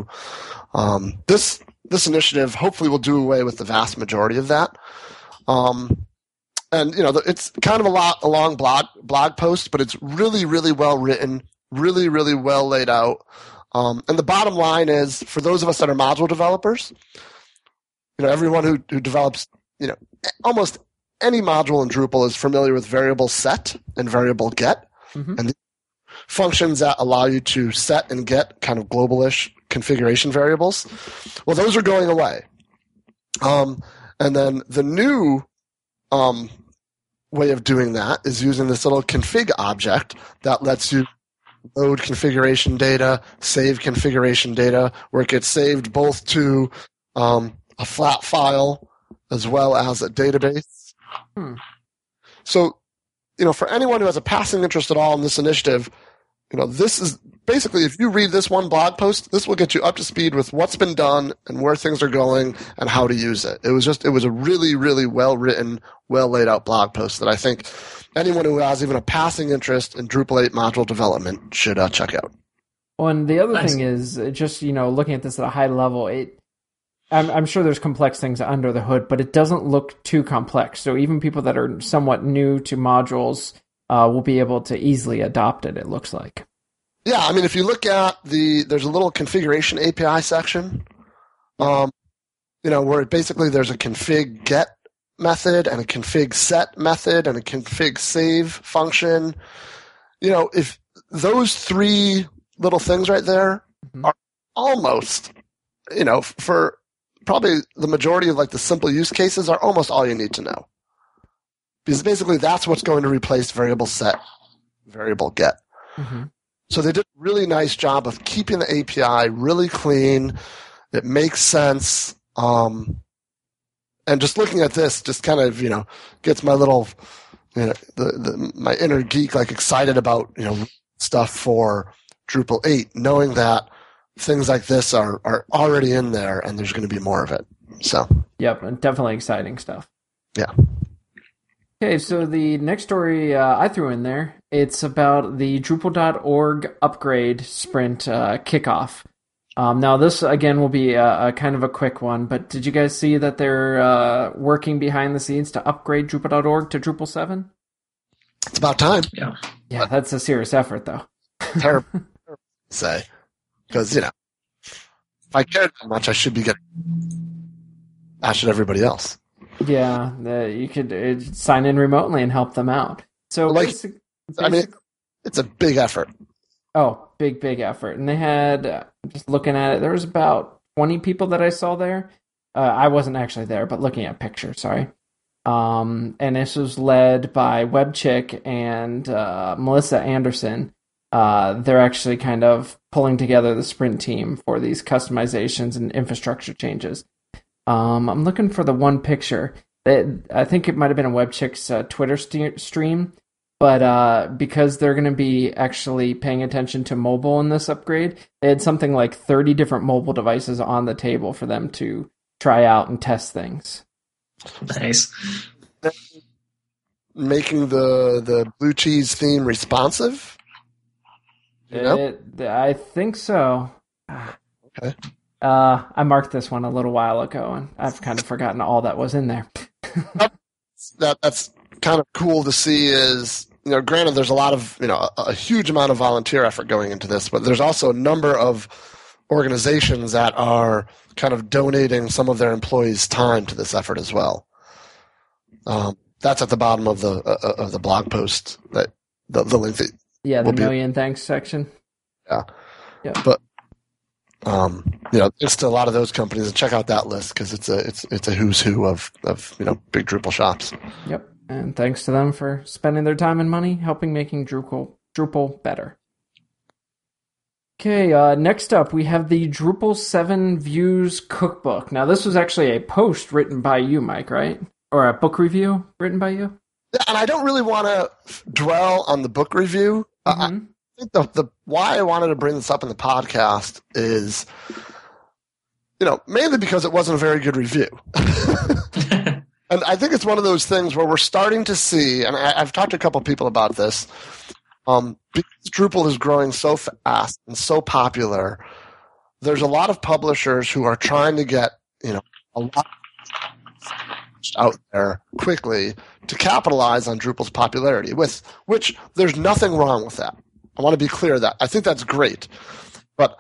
This initiative hopefully will do away with the vast majority of that. And, it's kind of a long blog post, but it's really, really well written, really, really well laid out. And the bottom line is, for those of us that are module developers, everyone who develops, almost any module in Drupal is familiar with variable set and variable get. And the functions that allow you to set and get kind of global-ish configuration variables. Well, those are going away. And then the new way of doing that is using this little config object that lets you load configuration data, save configuration data, where it gets saved both to a flat file as well as a database. So, for anyone who has a passing interest at all in this initiative, this is basically, if you read this one blog post, this will get you up to speed with what's been done and where things are going and how to use it. It was a really, really well written, well laid out blog post that I think anyone who has even a passing interest in Drupal 8 module development should check out. Well, and the other thing is just, looking at this at a high level, I'm sure there's complex things under the hood, but it doesn't look too complex. So even people that are somewhat new to modules will be able to easily adopt it, it looks like. Yeah, if you look at there's a little configuration API section, where basically there's a config get method and a config set method and a config save function. If those 3 little things right there are almost, for probably the majority of the simple use cases are almost all you need to know. because basically that's what's going to replace variable set, variable get. Mm-hmm. So they did a really nice job of keeping the API really clean. It makes sense. And just looking at this just kind of, gets my little, my inner geek excited about, stuff for Drupal 8, knowing that things like this are already in there and there's going to be more of it. So. Yep, and definitely exciting stuff. Yeah. Okay, so the next story I threw in there, it's about the Drupal.org upgrade sprint kickoff. Now, this, again, will be a kind of a quick one, but did you guys see that they're working behind the scenes to upgrade Drupal.org to Drupal 7? It's about time. Yeah. Yeah, that's a serious effort, though. Terrible to say. Because, if I cared that much, I should be getting Ash at everybody else. Yeah, you could sign in remotely and help them out. So, it's a big effort. Oh, big effort. And they had, just looking at it, there was about 20 people that I saw there. I wasn't actually there, but looking at pictures, sorry. And this was led by WebChick and Melissa Anderson. They're actually kind of pulling together the sprint team for these customizations and infrastructure changes. I'm looking for the one picture. I think it might have been a WebChick's Twitter stream. But because they're going to be actually paying attention to mobile in this upgrade, they had something like 30 different mobile devices on the table for them to try out and test things. Nice. Making the blue cheese theme responsive? I think so. Okay. I marked this one a little while ago, and I've kind of forgotten all that was in there. That's kind of cool to see is, granted there's a lot of, a huge amount of volunteer effort going into this, but there's also a number of organizations that are kind of donating some of their employees' time to this effort as well. That's at the bottom of the blog post, that the link that the million thanks section. Yeah. Yeah. But thanks to a lot of those companies, and check out that list because it's a who's who of big Drupal shops. Yep. And thanks to them for spending their time and money helping making Drupal better. Okay, next up we have the Drupal 7 Views Cookbook. Now this was actually a post written by you, Mike, right? Or a book review written by you? Yeah, and I don't really want to dwell on the book review. Mm-hmm. I think the why I wanted to bring this up in the podcast is, mainly because it wasn't a very good review. And I think it's one of those things where we're starting to see, and I've talked to a couple of people about this, because Drupal is growing so fast and so popular, there's a lot of publishers who are trying to get, a lot out there quickly to capitalize on Drupal's popularity, with which there's nothing wrong with that. I want to be clear that I think that's great. But,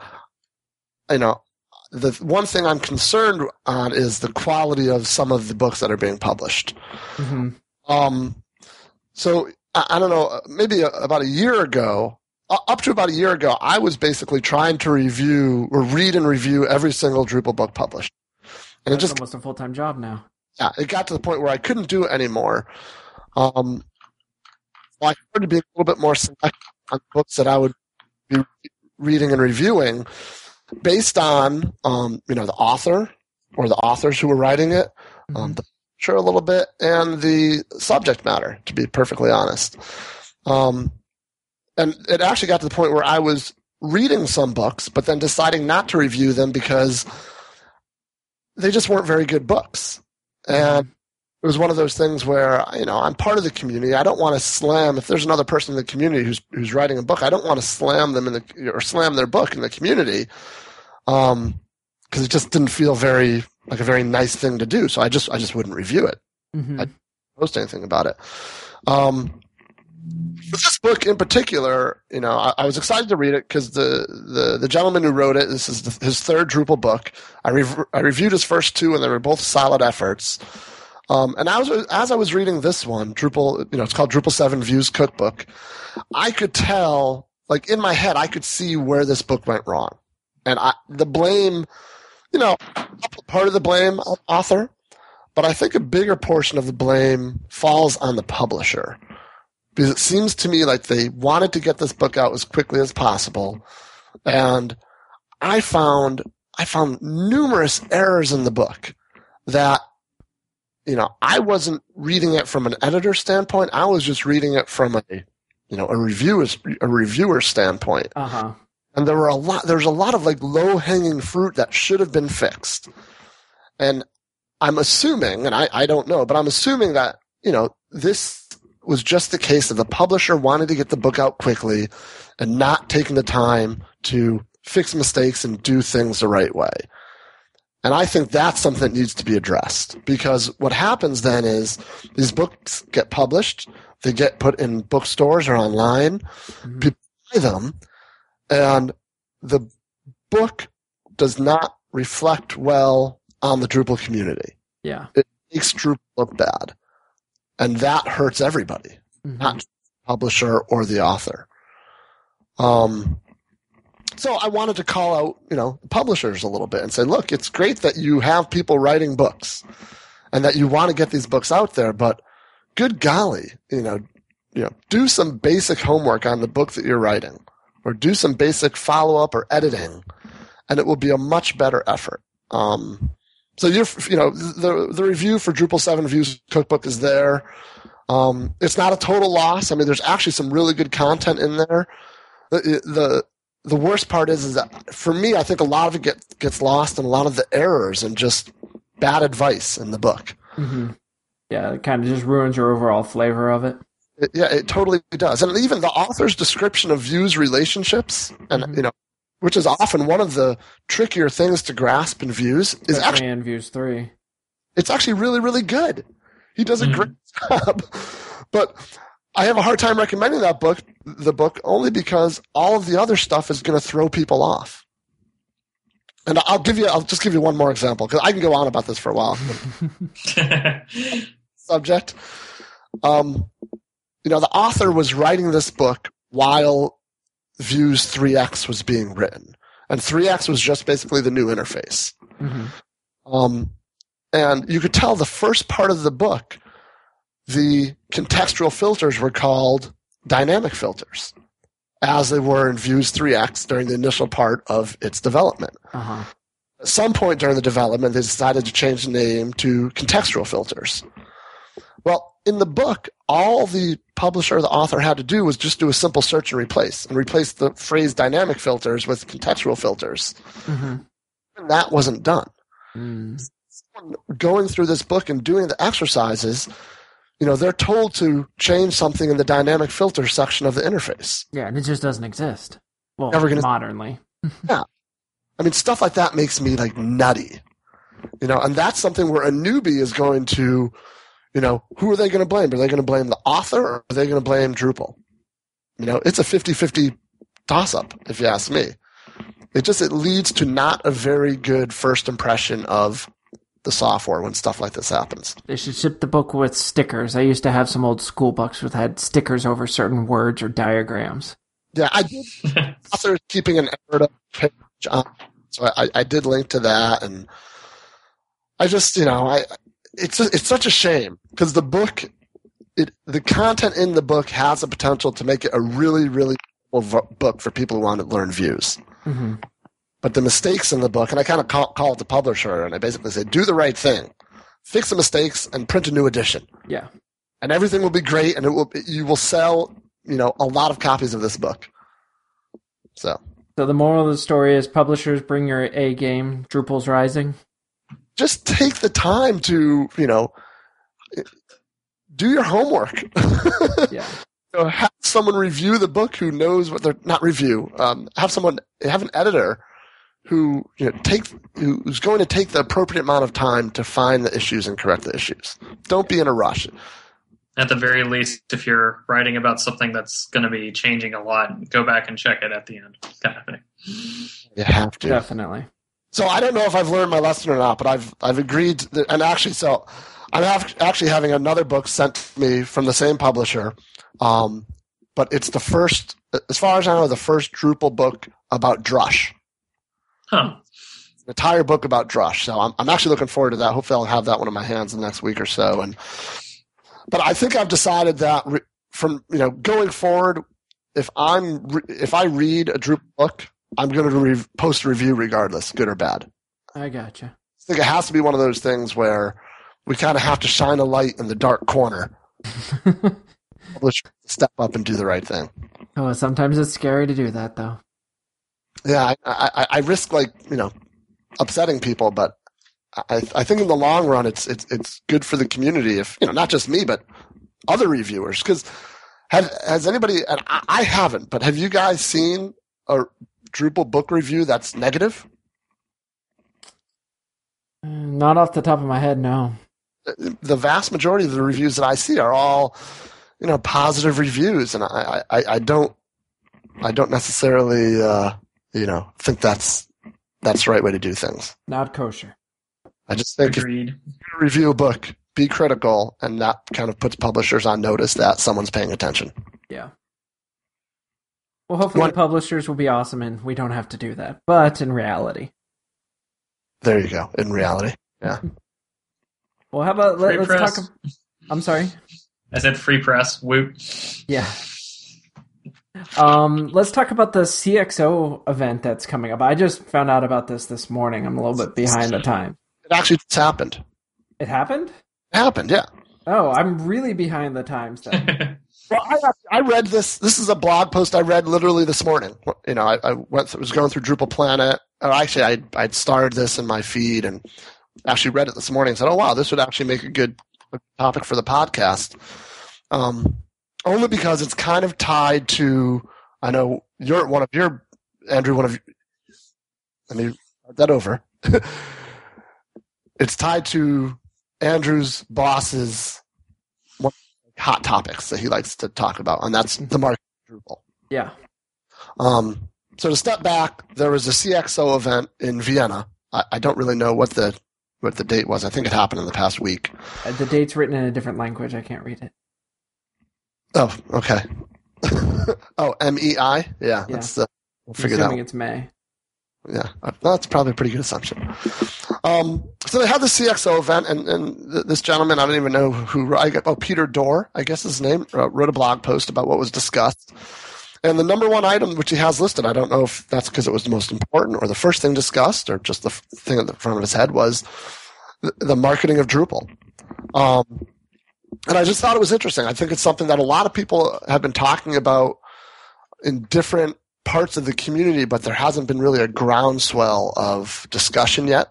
the one thing I'm concerned on is the quality of some of the books that are being published. Mm-hmm. So I don't know, maybe about a year ago, up to about a year ago, I was basically trying to read and review every single Drupal book published. And That's almost a full-time job now. Yeah, it got to the point where I couldn't do it anymore. So I started to be a little bit more selective on books that I would be reading and reviewing based on, the author or the authors who were writing it, the publisher a little bit, and the subject matter, to be perfectly honest. And it actually got to the point where I was reading some books, but then deciding not to review them because they just weren't very good books. And it was one of those things where, I'm part of the community. I don't want to slam, if there's another person in the community who's writing a book, I don't want to slam them or slam their book in the community, because it just didn't feel a very nice thing to do. So I just wouldn't review it. Mm-hmm. I didn't post anything about it. With this book in particular, I was excited to read it because the gentleman who wrote it, this is his third Drupal book. I reviewed his first two, and they were both solid efforts. And as I was reading this one, Drupal, it's called Drupal 7 Views Cookbook, I could tell, in my head, I could see where this book went wrong. And the blame, part of the blame on author, But I think a bigger portion of the blame falls on the publisher. Because it seems to me like they wanted to get this book out as quickly as possible. And I found numerous errors in the book that, I wasn't reading it from an editor standpoint. I was just reading it from a reviewer standpoint. Uh-huh. And there's a lot of like low-hanging fruit that should have been fixed. And I'm assuming, and I don't know, but I'm assuming that, this was just the case that the publisher wanted to get the book out quickly and not taking the time to fix mistakes and do things the right way. And I think that's something that needs to be addressed, because what happens then is these books get published, they get put in bookstores or online, people buy them, and the book does not reflect well on the Drupal community. Yeah. It makes Drupal look bad. And that hurts everybody, not just the publisher or the author. So I wanted to call out, the publishers a little bit and say, look, it's great that you have people writing books and that you want to get these books out there, but good golly, do some basic homework on the book that you're writing, or do some basic follow-up or editing, and it will be a much better effort. So the review for Drupal 7 Views Cookbook is there. It's not a total loss. I mean, there's actually some really good content in there. The worst part is that for me, I think a lot of it gets lost in a lot of the errors and just bad advice in the book. Mm-hmm. Yeah, it kind of just ruins your overall flavor of it. It totally does. And even the author's description of Vue's relationships, and which is often one of the trickier things to grasp in Vues, is actually in Vues 3. It's actually really, really good. He does a great job. But I have a hard time recommending the book, only because all of the other stuff is going to throw people off. And I'll just give you one more example, because I can go on about this for a while. Subject. The author was writing this book while Vue's 3X was being written. And 3X was just basically the new interface. Mm-hmm. And you could tell the first part of the book, the contextual filters were called dynamic filters, as they were in Vue's 3X during the initial part of its development. Uh-huh. At some point during the development, they decided to change the name to contextual filters. Well, in the book, all the publisher or the author had to do was just do a simple search and replace the phrase dynamic filters with contextual filters. Mm-hmm. And that wasn't done. Going through this book and doing the exercises, they're told to change something in the dynamic filter section of the interface. Yeah, and it just doesn't exist. Well, modernly. Yeah. I mean, stuff like that makes me nutty. And that's something where a newbie is going to, who are they going to blame? Are they going to blame the author, or are they going to blame Drupal? It's a 50-50 toss-up, if you ask me. It leads to not a very good first impression of the software when stuff like this happens. They should ship the book with stickers. I used to have some old school books that had stickers over certain words or diagrams. Yeah, I did. Author is keeping an errata page on, so I did link to that, and I just, it's such a shame, because the book, the content in the book has the potential to make it a really, really cool book for people who want to learn Vues. Mm-hmm. But the mistakes in the book, and I kind of call it the publisher, and I basically say, do the right thing. Fix the mistakes and print a new edition. Yeah. And everything will be great, and you will sell, a lot of copies of this book. So the moral of the story is, publishers, bring your A game. Drupal's rising. Just take the time to, do your homework. Yeah. Have someone review the book who knows what they're not review. Have an editor who who's going to take the appropriate amount of time to find the issues and correct the issues. Don't be in a rush. At the very least, if you're writing about something that's going to be changing a lot, go back and check it at the end, kind of thing. You have to. Definitely. So I don't know if I've learned my lesson or not, but I've agreed, and actually, so I'm actually having another book sent to me from the same publisher, but it's the first, as far as I know, the first Drupal book about Drush. Huh. entire book about Drush. So I'm actually looking forward to that. Hopefully I'll have that one in my hands in the next week or so. But I think I've decided that from going forward, if I read a Drupal book, I'm going to post a review regardless, good or bad. I gotcha. I think it has to be one of those things where we kind of have to shine a light in the dark corner. Let's step up and do the right thing. Oh, sometimes it's scary to do that, though. Yeah, I risk upsetting people, but I think in the long run, it's good for the community if not just me, but other reviewers. Because has anybody? And I haven't, but have you guys seen a Drupal book review that's negative? Not off the top of my head, no. The vast majority of the reviews that I see are all positive reviews, and I don't necessarily think that's the right way to do things. Not kosher. I just think Agreed. if you review a book, be critical, and that kind of puts publishers on notice that someone's paying attention. Yeah. Well, hopefully the publishers will be awesome and we don't have to do that. But in reality. There you go. In reality. Yeah. Well, how about let's press. talk. I'm sorry. I said free press. Whoop. Yeah. Let's talk about the CXO event that's coming up. I just found out about this morning. I'm a little bit behind the time. It actually just happened. It happened? It happened, yeah. Oh, I'm really behind the times then. Well, I read this. This is a blog post I read literally this morning. I was going through Drupal Planet. Or actually, I'd started this in my feed and actually read it this morning and said, oh, wow, this would actually make a good topic for the podcast. Only because it's kind of tied to, I know Andrew, let me start that over. It's tied to Andrew's boss's hot topics that he likes to talk about, and that's the market of Drupal. Yeah. So to step back, there was a CXO event in Vienna. I don't really know what the date was. I think it happened in the past week. The date's written in a different language. I can't read it. Oh, okay. Oh, MEI? Yeah. We'll figure that out. It's May. Yeah, that's probably a pretty good assumption. So they had the CXO event, and this gentleman, I don't even know who, Peter Dorr, I guess his name, wrote a blog post about what was discussed. And the number one item, which he has listed, I don't know if that's because it was the most important or the first thing discussed or just the thing at the front of his head, was the marketing of Drupal. And I just thought it was interesting. I think it's something that a lot of people have been talking about in different parts of the community, but there hasn't been really a groundswell of discussion yet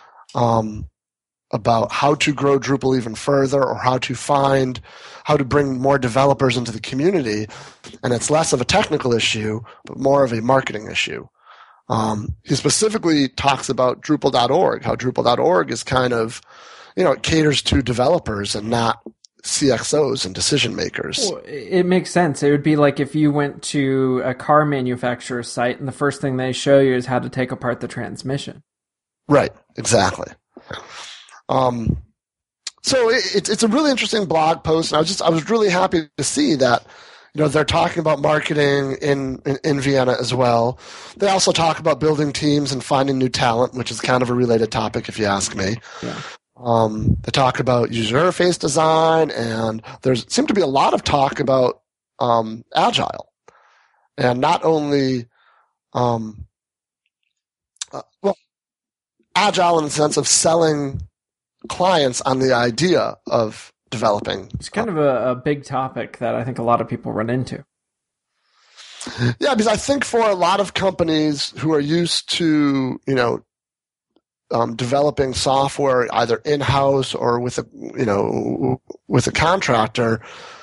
about how to grow Drupal even further or how to bring more developers into the community. And it's less of a technical issue, but more of a marketing issue. He specifically talks about Drupal.org, how Drupal.org is kind of, it caters to developers and not CXOs and decision makers. Well, it makes sense. It would be like if you went to a car manufacturer's site and the first thing they show you is how to take apart the transmission. Right, exactly. So it's a really interesting blog post, and I was really happy to see that they're talking about marketing in Vienna as well. They also talk about building teams and finding new talent, which is kind of a related topic if you ask me. Yeah. They talk about user interface design, and there seemed to be a lot of talk about Agile, and not only Agile in the sense of selling clients on the idea of developing. It's kind of a big topic that I think a lot of people run into. Yeah, because I think for a lot of companies who are used to developing software either in-house or with a contractor,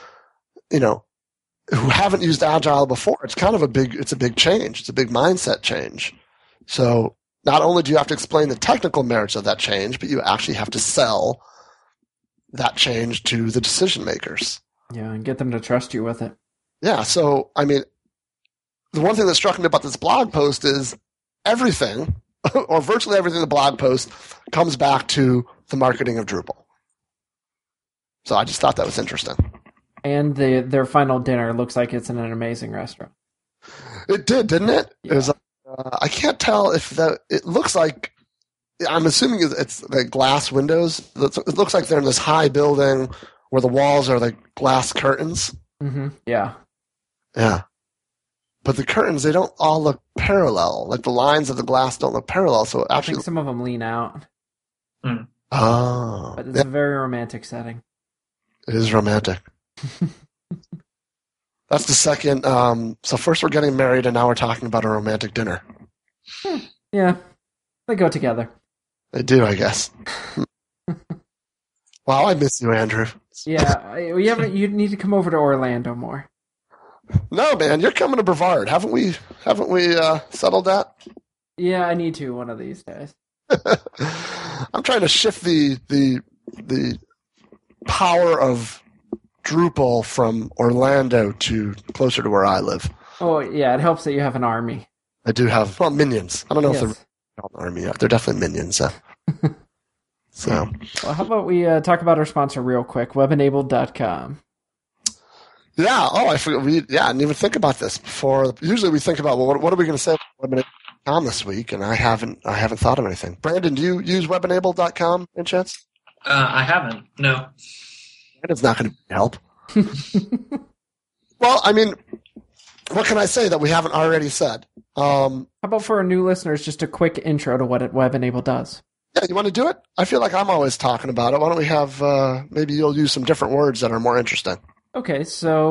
who haven't used Agile before, it's a big change. It's a big mindset change. So not only do you have to explain the technical merits of that change, but you actually have to sell that change to the decision makers. Yeah, and get them to trust you with it. Yeah, so I mean, the one thing that struck me about this blog post is everything or virtually everything in the blog post comes back to the marketing of Drupal. So I just thought that was interesting. And their final dinner looks like it's in an amazing restaurant. It did, didn't it? Yeah. It was. I can't tell if it looks like I'm assuming it's like glass windows. It looks like they're in this high building where the walls are like glass curtains. Mm-hmm. Yeah. Yeah. But the curtains, they don't all look parallel. Like the lines of the glass don't look parallel. So I actually, think some of them lean out. Oh. But it's a very romantic setting. It is romantic. That's the second. So first we're getting married, and now we're talking about a romantic dinner. Yeah. They go together. They do, I guess. Wow, I miss you, Andrew. Yeah. You need to come over to Orlando more. No, man, you're coming to Brevard. Haven't we settled that? Yeah, I need to one of these days. I'm trying to shift the power of Drupal from Orlando to closer to where I live. Oh, yeah, it helps that you have an army. I do have, minions. I don't know if they're called an army yet. They're definitely minions. So. Well, how about we talk about our sponsor real quick, webenabled.com. Yeah. Oh, I forgot. I didn't even think about this before. Usually we think about, well, what are we going to say about webenabled.com this week? And I haven't thought of anything. Brandon, do you use webenabled.com in chance? I haven't. No. Brandon's not going to help. Well, I mean, what can I say that we haven't already said? How about for our new listeners, just a quick intro to what Webenable does? Yeah, you want to do it? I feel like I'm always talking about it. Why don't we have, maybe you'll use some different words that are more interesting. Okay,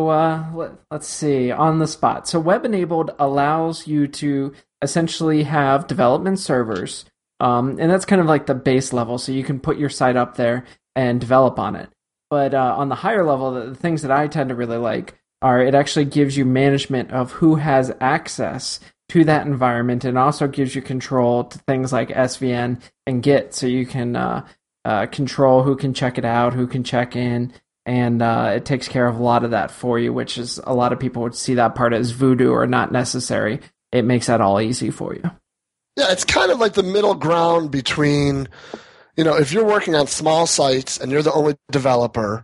so let's see, on the spot. So Web-enabled allows you to essentially have development servers, and that's kind of like the base level, so you can put your site up there and develop on it. But on the higher level, the things that I tend to really like are it actually gives you management of who has access to that environment, and also gives you control to things like SVN and Git, so you can control who can check it out, who can check in, and it takes care of a lot of that for you, which is a lot of people would see that part as voodoo or not necessary. It makes that all easy for you. Yeah, it's kind of like the middle ground between, if you're working on small sites and you're the only developer,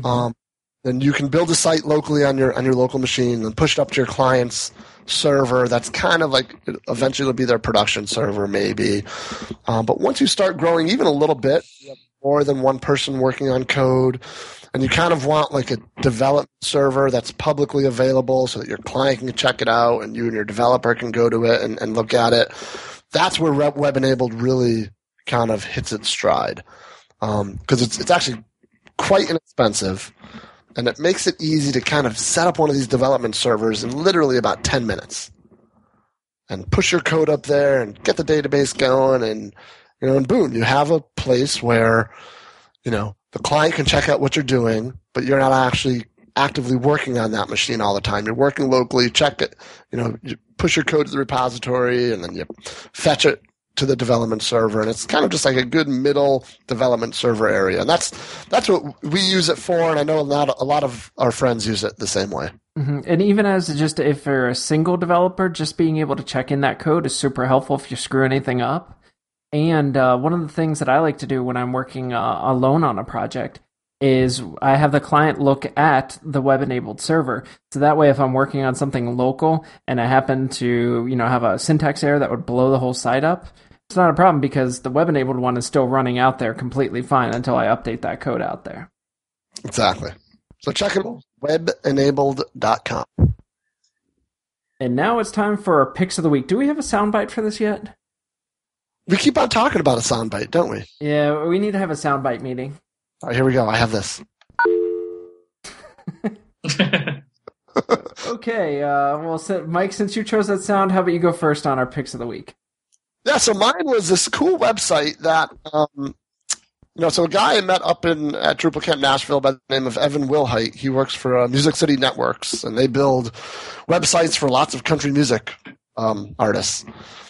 then you can build a site locally on your local machine and push it up to your client's server. That's kind of like eventually it'll be their production server, maybe. But once you start growing even a little bit, you have more than one person working on code, and you kind of want like a development server that's publicly available so that your client can check it out and you and your developer can go to it and look at it. That's where Web-enabled really kind of hits its stride, because it's actually quite inexpensive, and it makes it easy to kind of set up one of these development servers in literally about 10 minutes and push your code up there and get the database going, and and boom, you have a place where the client can check out what you're doing, but you're not actually actively working on that machine all the time. You're working locally, check it, you push your code to the repository, and then you fetch it to the development server, and it's kind of just like a good middle development server area. And that's what we use it for, and I know a lot of our friends use it the same way. Mm-hmm. And even as just if you're a single developer, just being able to check in that code is super helpful if you screw anything up. And one of the things that I like to do when I'm working alone on a project is I have the client look at the web-enabled server. So that way, if I'm working on something local and I happen to, have a syntax error that would blow the whole site up, it's not a problem because the web-enabled one is still running out there completely fine until I update that code out there. Exactly. So check it out, webenabled.com. And now it's time for our picks of the week. Do we have a soundbite for this yet? We keep on talking about a soundbite, don't we? Yeah, we need to have a soundbite meeting. All right, here we go. I have this. Okay, well, Mike, since you chose that sound, how about you go first on our picks of the week? Yeah, so mine was this cool website that, so a guy I met up at Drupal Camp Nashville by the name of Evan Wilhite. He works for Music City Networks, and they build websites for lots of country music artists.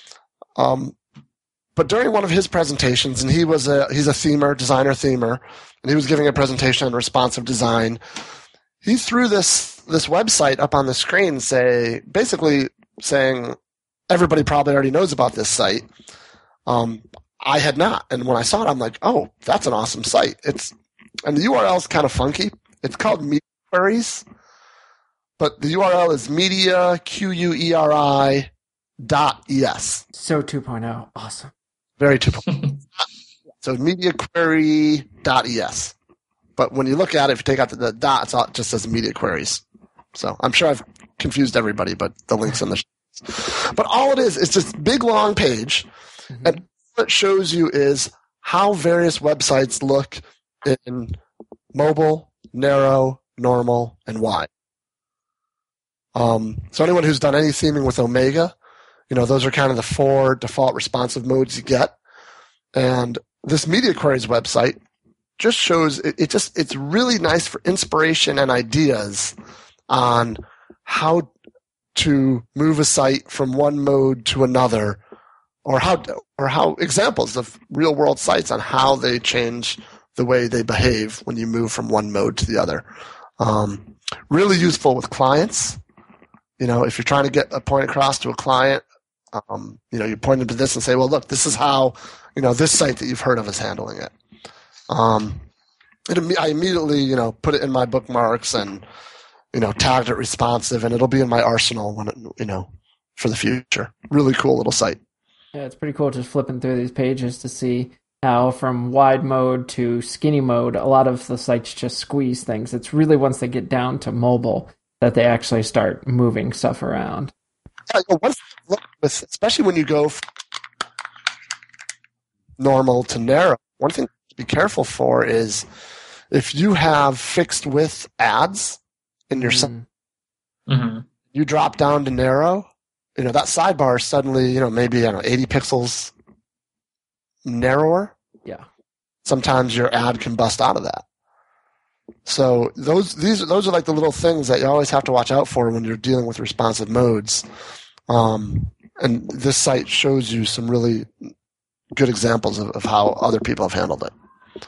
But during one of his presentations, and he's a designer-themer, and he was giving a presentation on responsive design, he threw this website up on the screen basically saying, everybody probably already knows about this site. I had not. And when I saw it, I'm like, oh, that's an awesome site. And the URL is kind of funky. It's called Media Queries, but the URL is media, QUERI.es. So 2.0. Awesome. Very 2.0. So MediaQuery.es. But when you look at it, if you take out the dot, it just says Media Queries. So I'm sure I've confused everybody, but the link's in the show notes. But all it is just big, long page. Mm-hmm. And what it shows you is how various websites look in mobile, narrow, normal, and wide. So anyone who's done any theming with Omega, those are kind of the 4 default responsive modes you get. And this Media Queries website just shows it's really nice for inspiration and ideas on how to move a site from one mode to another, or how examples of real world sites on how they change the way they behave when you move from one mode to the other. Really useful with clients. If you're trying to get a point across to a client, you point them to this and say, well, look, this is how, this site that you've heard of is handling it. I immediately, put it in my bookmarks and, tagged it responsive, and it'll be in my arsenal when for the future. Really cool little site. Yeah, it's pretty cool just flipping through these pages to see how from wide mode to skinny mode, a lot of the sites just squeeze things. It's really once they get down to mobile that they actually start moving stuff around. Especially when you go from normal to narrow, one thing to be careful for is if you have fixed width ads in your site, you drop down to narrow, that sidebar is suddenly, maybe 80 pixels narrower. Yeah. Sometimes your ad can bust out of that. So those are like the little things that you always have to watch out for when you're dealing with responsive modes. And this site shows you some really good examples of how other people have handled it.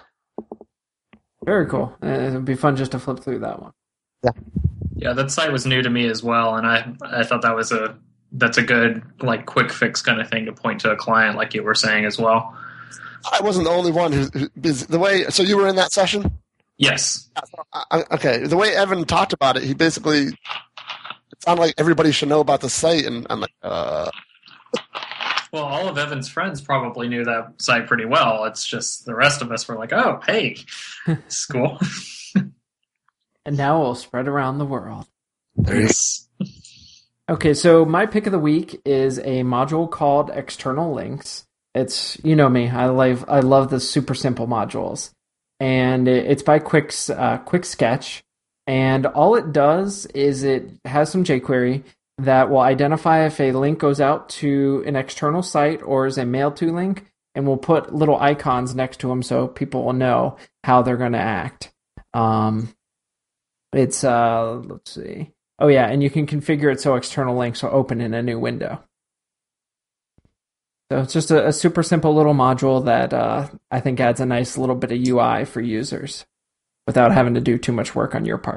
Very cool. It would be fun just to flip through that one. Yeah. Yeah, that site was new to me as well, and I thought that's a good quick fix kind of thing to point to a client, like you were saying as well. I wasn't the only one who the way. So you were in that session? Yes. Okay. The way Evan talked about it, he basically it sounded like everybody should know about the site, and I'm like, Well, all of Evan's friends probably knew that site pretty well. It's just the rest of us were like, oh, hey, it's cool. And now we'll spread around the world. Yes. Okay, so my pick of the week is a module called External Links. It's, me, I love the super simple modules. And it's by Quick Sketch. And all it does is it has some jQuery that will identify if a link goes out to an external site or is a mail to link, and we'll put little icons next to them so people will know how they're going to act. It's, let's see. Oh yeah, and you can configure it so external links will open in a new window. So it's just a super simple little module that I think adds a nice little bit of UI for users without having to do too much work on your part.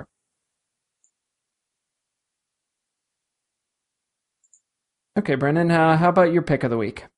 Okay, Brendan, how about your pick of the week?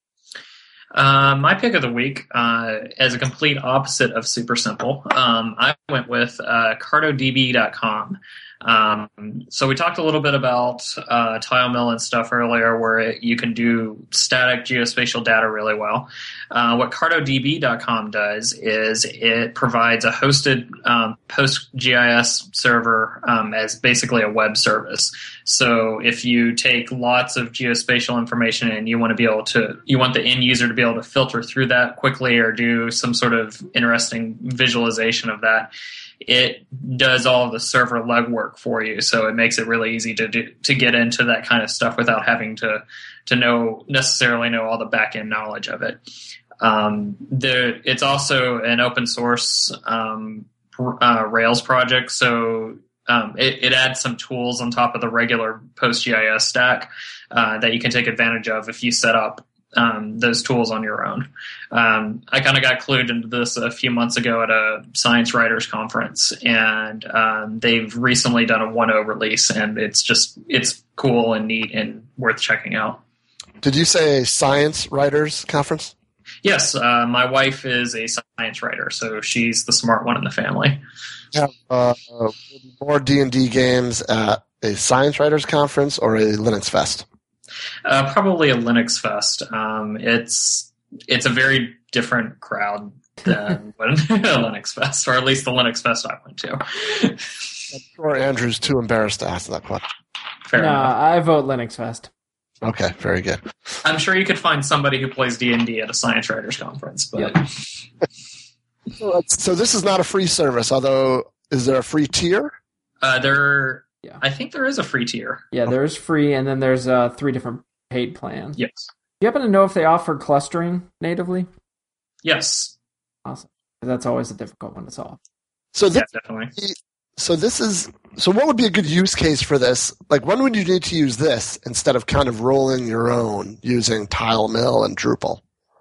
My pick of the week, as a complete opposite of super simple, I went with CartoDB.com. So we talked a little bit about TileMill and stuff earlier, where you can do static geospatial data really well. What CartoDB.com does is it provides a hosted PostGIS server as basically a web service. So if you take lots of geospatial information and you want the end user to be able to filter through that quickly or do some sort of interesting visualization of that, it does all of the server legwork for you. So it makes it really easy to get into that kind of stuff without having to necessarily know all the back end knowledge of it. It's also an open source Rails project, so it adds some tools on top of the regular PostGIS stack that you can take advantage of if you set up those tools on your own. I kind of got clued into this a few months ago at a Science Writers Conference, and they've recently done a 1.0 release, and it's cool and neat and worth checking out. Did you say Science Writers Conference? Yes, my wife is a science writer, so she's the smart one in the family. Yeah, more D&D games at a Science Writers Conference or a Linux Fest? Probably a Linux Fest. It's a very different crowd than what Linux Fest, or at least the Linux Fest I went to. I'm sure Andrew's too embarrassed to ask that question. Fair enough. I vote Linux Fest. Okay, very good. I'm sure you could find somebody who plays D&D at a Science Writers Conference, but Yep. So this is not a free service, although is there a free tier? Yeah. I think there is a free tier. Yeah, there's free, and then there's 3 different paid plans. Yes. Do you happen to know if they offer clustering natively? Yes. Awesome. That's always a difficult one to solve. So Yeah, definitely. So what would be a good use case for this? Like, when would you need to use this instead of kind of rolling your own using TileMill and Drupal?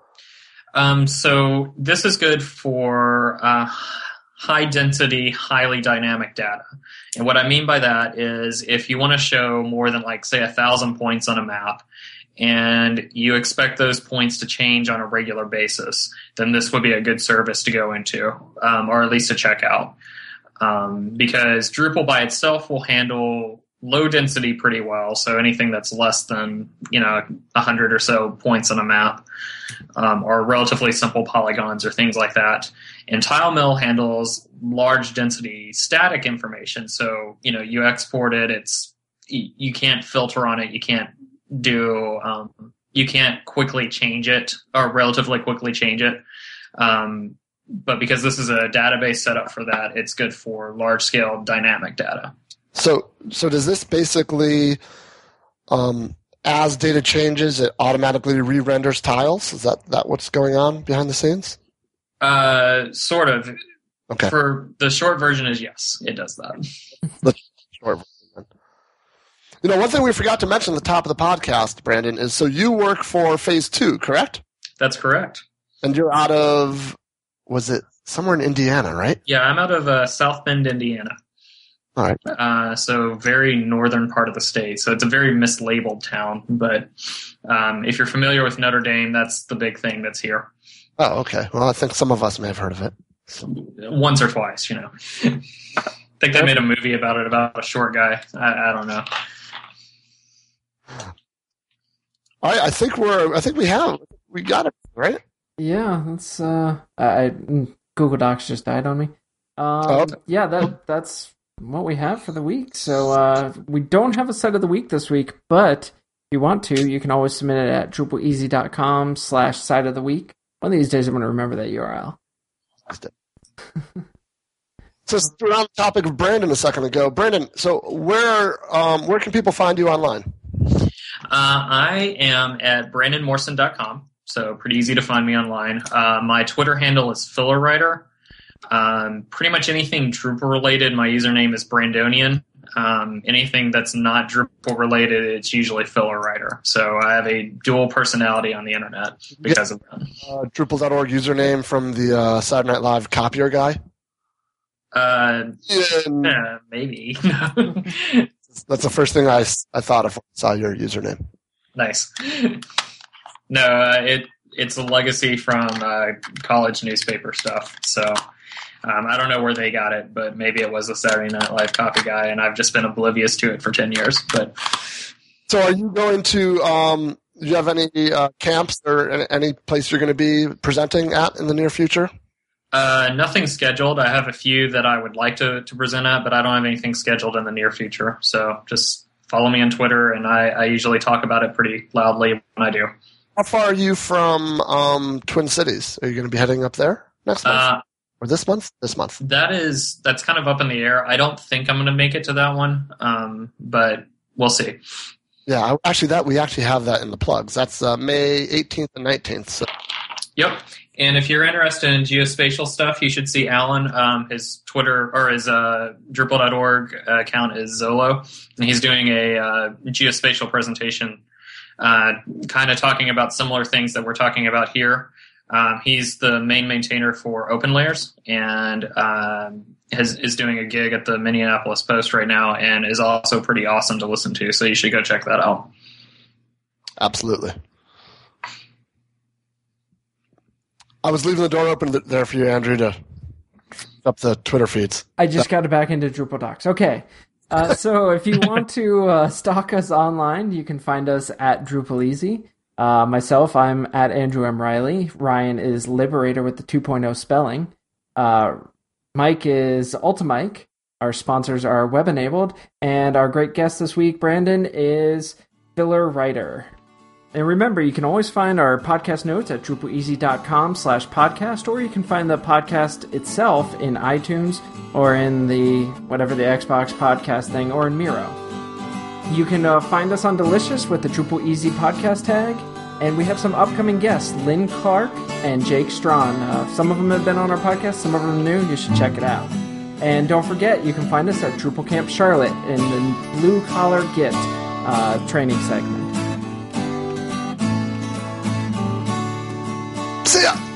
So this is good for high density, highly dynamic data. And what I mean by that is if you want to show more than, like, say, 1,000 points on a map, and you expect those points to change on a regular basis, then this would be a good service to go into, or at least to check out. Because Drupal by itself will handle low density pretty well, so anything that's less than 100 or so points on a map, or relatively simple polygons or things like that. And TileMill handles large density static information, so you export it. You can't filter on it. You can't you can't quickly change it, or relatively quickly change it. But because this is a database set up for that, it's good for large-scale dynamic data. So does this basically, as data changes, it automatically re-renders tiles? Is that what's going on behind the scenes? Sort of. Okay. For the short version is yes, it does that. The short version. One thing we forgot to mention at the top of the podcast, Brandon, is so you work for Phase 2, correct? That's correct. And you're out of, was it somewhere in Indiana, right? Yeah, I'm out of South Bend, Indiana. All right. So very northern part of the state. So it's a very mislabeled town. But if you're familiar with Notre Dame, that's the big thing that's here. Oh, okay. Well, I think some of us may have heard of it. Once or twice, I think they made a movie about it, about a short guy. I don't know. All right, I think we got it, right? Yeah, that's Google Docs just died on me. Okay. Yeah, that's what we have for the week. So we don't have a set of the week this week, but if you want to, you can always submit it at DrupalEasy.com/site of the week. One of these days I'm going to remember that URL. So we're on the topic of Brandon a second ago. Brandon, so where can people find you online? I am at BrandonMorrison.com, so pretty easy to find me online. My Twitter handle is FillerWriter. Pretty much anything Drupal related, my username is Brandonian. Anything that's not Drupal related, it's usually FillerWriter. So I have a dual personality on the internet because of that. Drupal.org username from the Saturday Night Live copier guy? Maybe. That's the first thing I thought of when I saw your username. Nice. No, it's a legacy from college newspaper stuff. So I don't know where they got it, but maybe it was a Saturday Night Live copy guy, and I've just been oblivious to it for 10 years. But so are you going to do you have any camps or any place you're going to be presenting at in the near future? Nothing scheduled. I have a few that I would like to present at, but I don't have anything scheduled in the near future. So just follow me on Twitter, and I usually talk about it pretty loudly when I do. How far are you from Twin Cities? Are you going to be heading up there next month? Or this month? This month. That's kind of up in the air. I don't think I'm going to make it to that one, but we'll see. Yeah, we actually have that in the plugs. That's May 18th and 19th. So. Yep. And if you're interested in geospatial stuff, you should see Alan. His Twitter or his Drupal.org account is Zolo, and he's doing a geospatial presentation, kind of talking about similar things that we're talking about here. He's the main maintainer for OpenLayers, and is doing a gig at the Minneapolis Post right now, and is also pretty awesome to listen to. So you should go check that out. Absolutely. I was leaving the door open there for you, Andrew, to up the Twitter feeds. I just got back into Drupal Docs. Okay. So if you want to stalk us online, you can find us at Drupal Easy. Myself, I'm at Andrew M. Riley. Ryan is Liberator with the 2.0 spelling. Mike is Ultimike. Our sponsors are web enabled. And our great guest this week, Brandon, is Filler Writer. And remember, you can always find our podcast notes at DrupalEasy.com/podcast, or you can find the podcast itself in iTunes or in the Xbox podcast thing, or in Miro. You can find us on Delicious with the Drupal Easy podcast tag, and we have some upcoming guests, Lynn Clark and Jake Strawn. Some of them have been on our podcast, some of them are new. You should check it out. And don't forget, you can find us at Drupal Camp Charlotte in the Blue Collar Git training segment. See ya!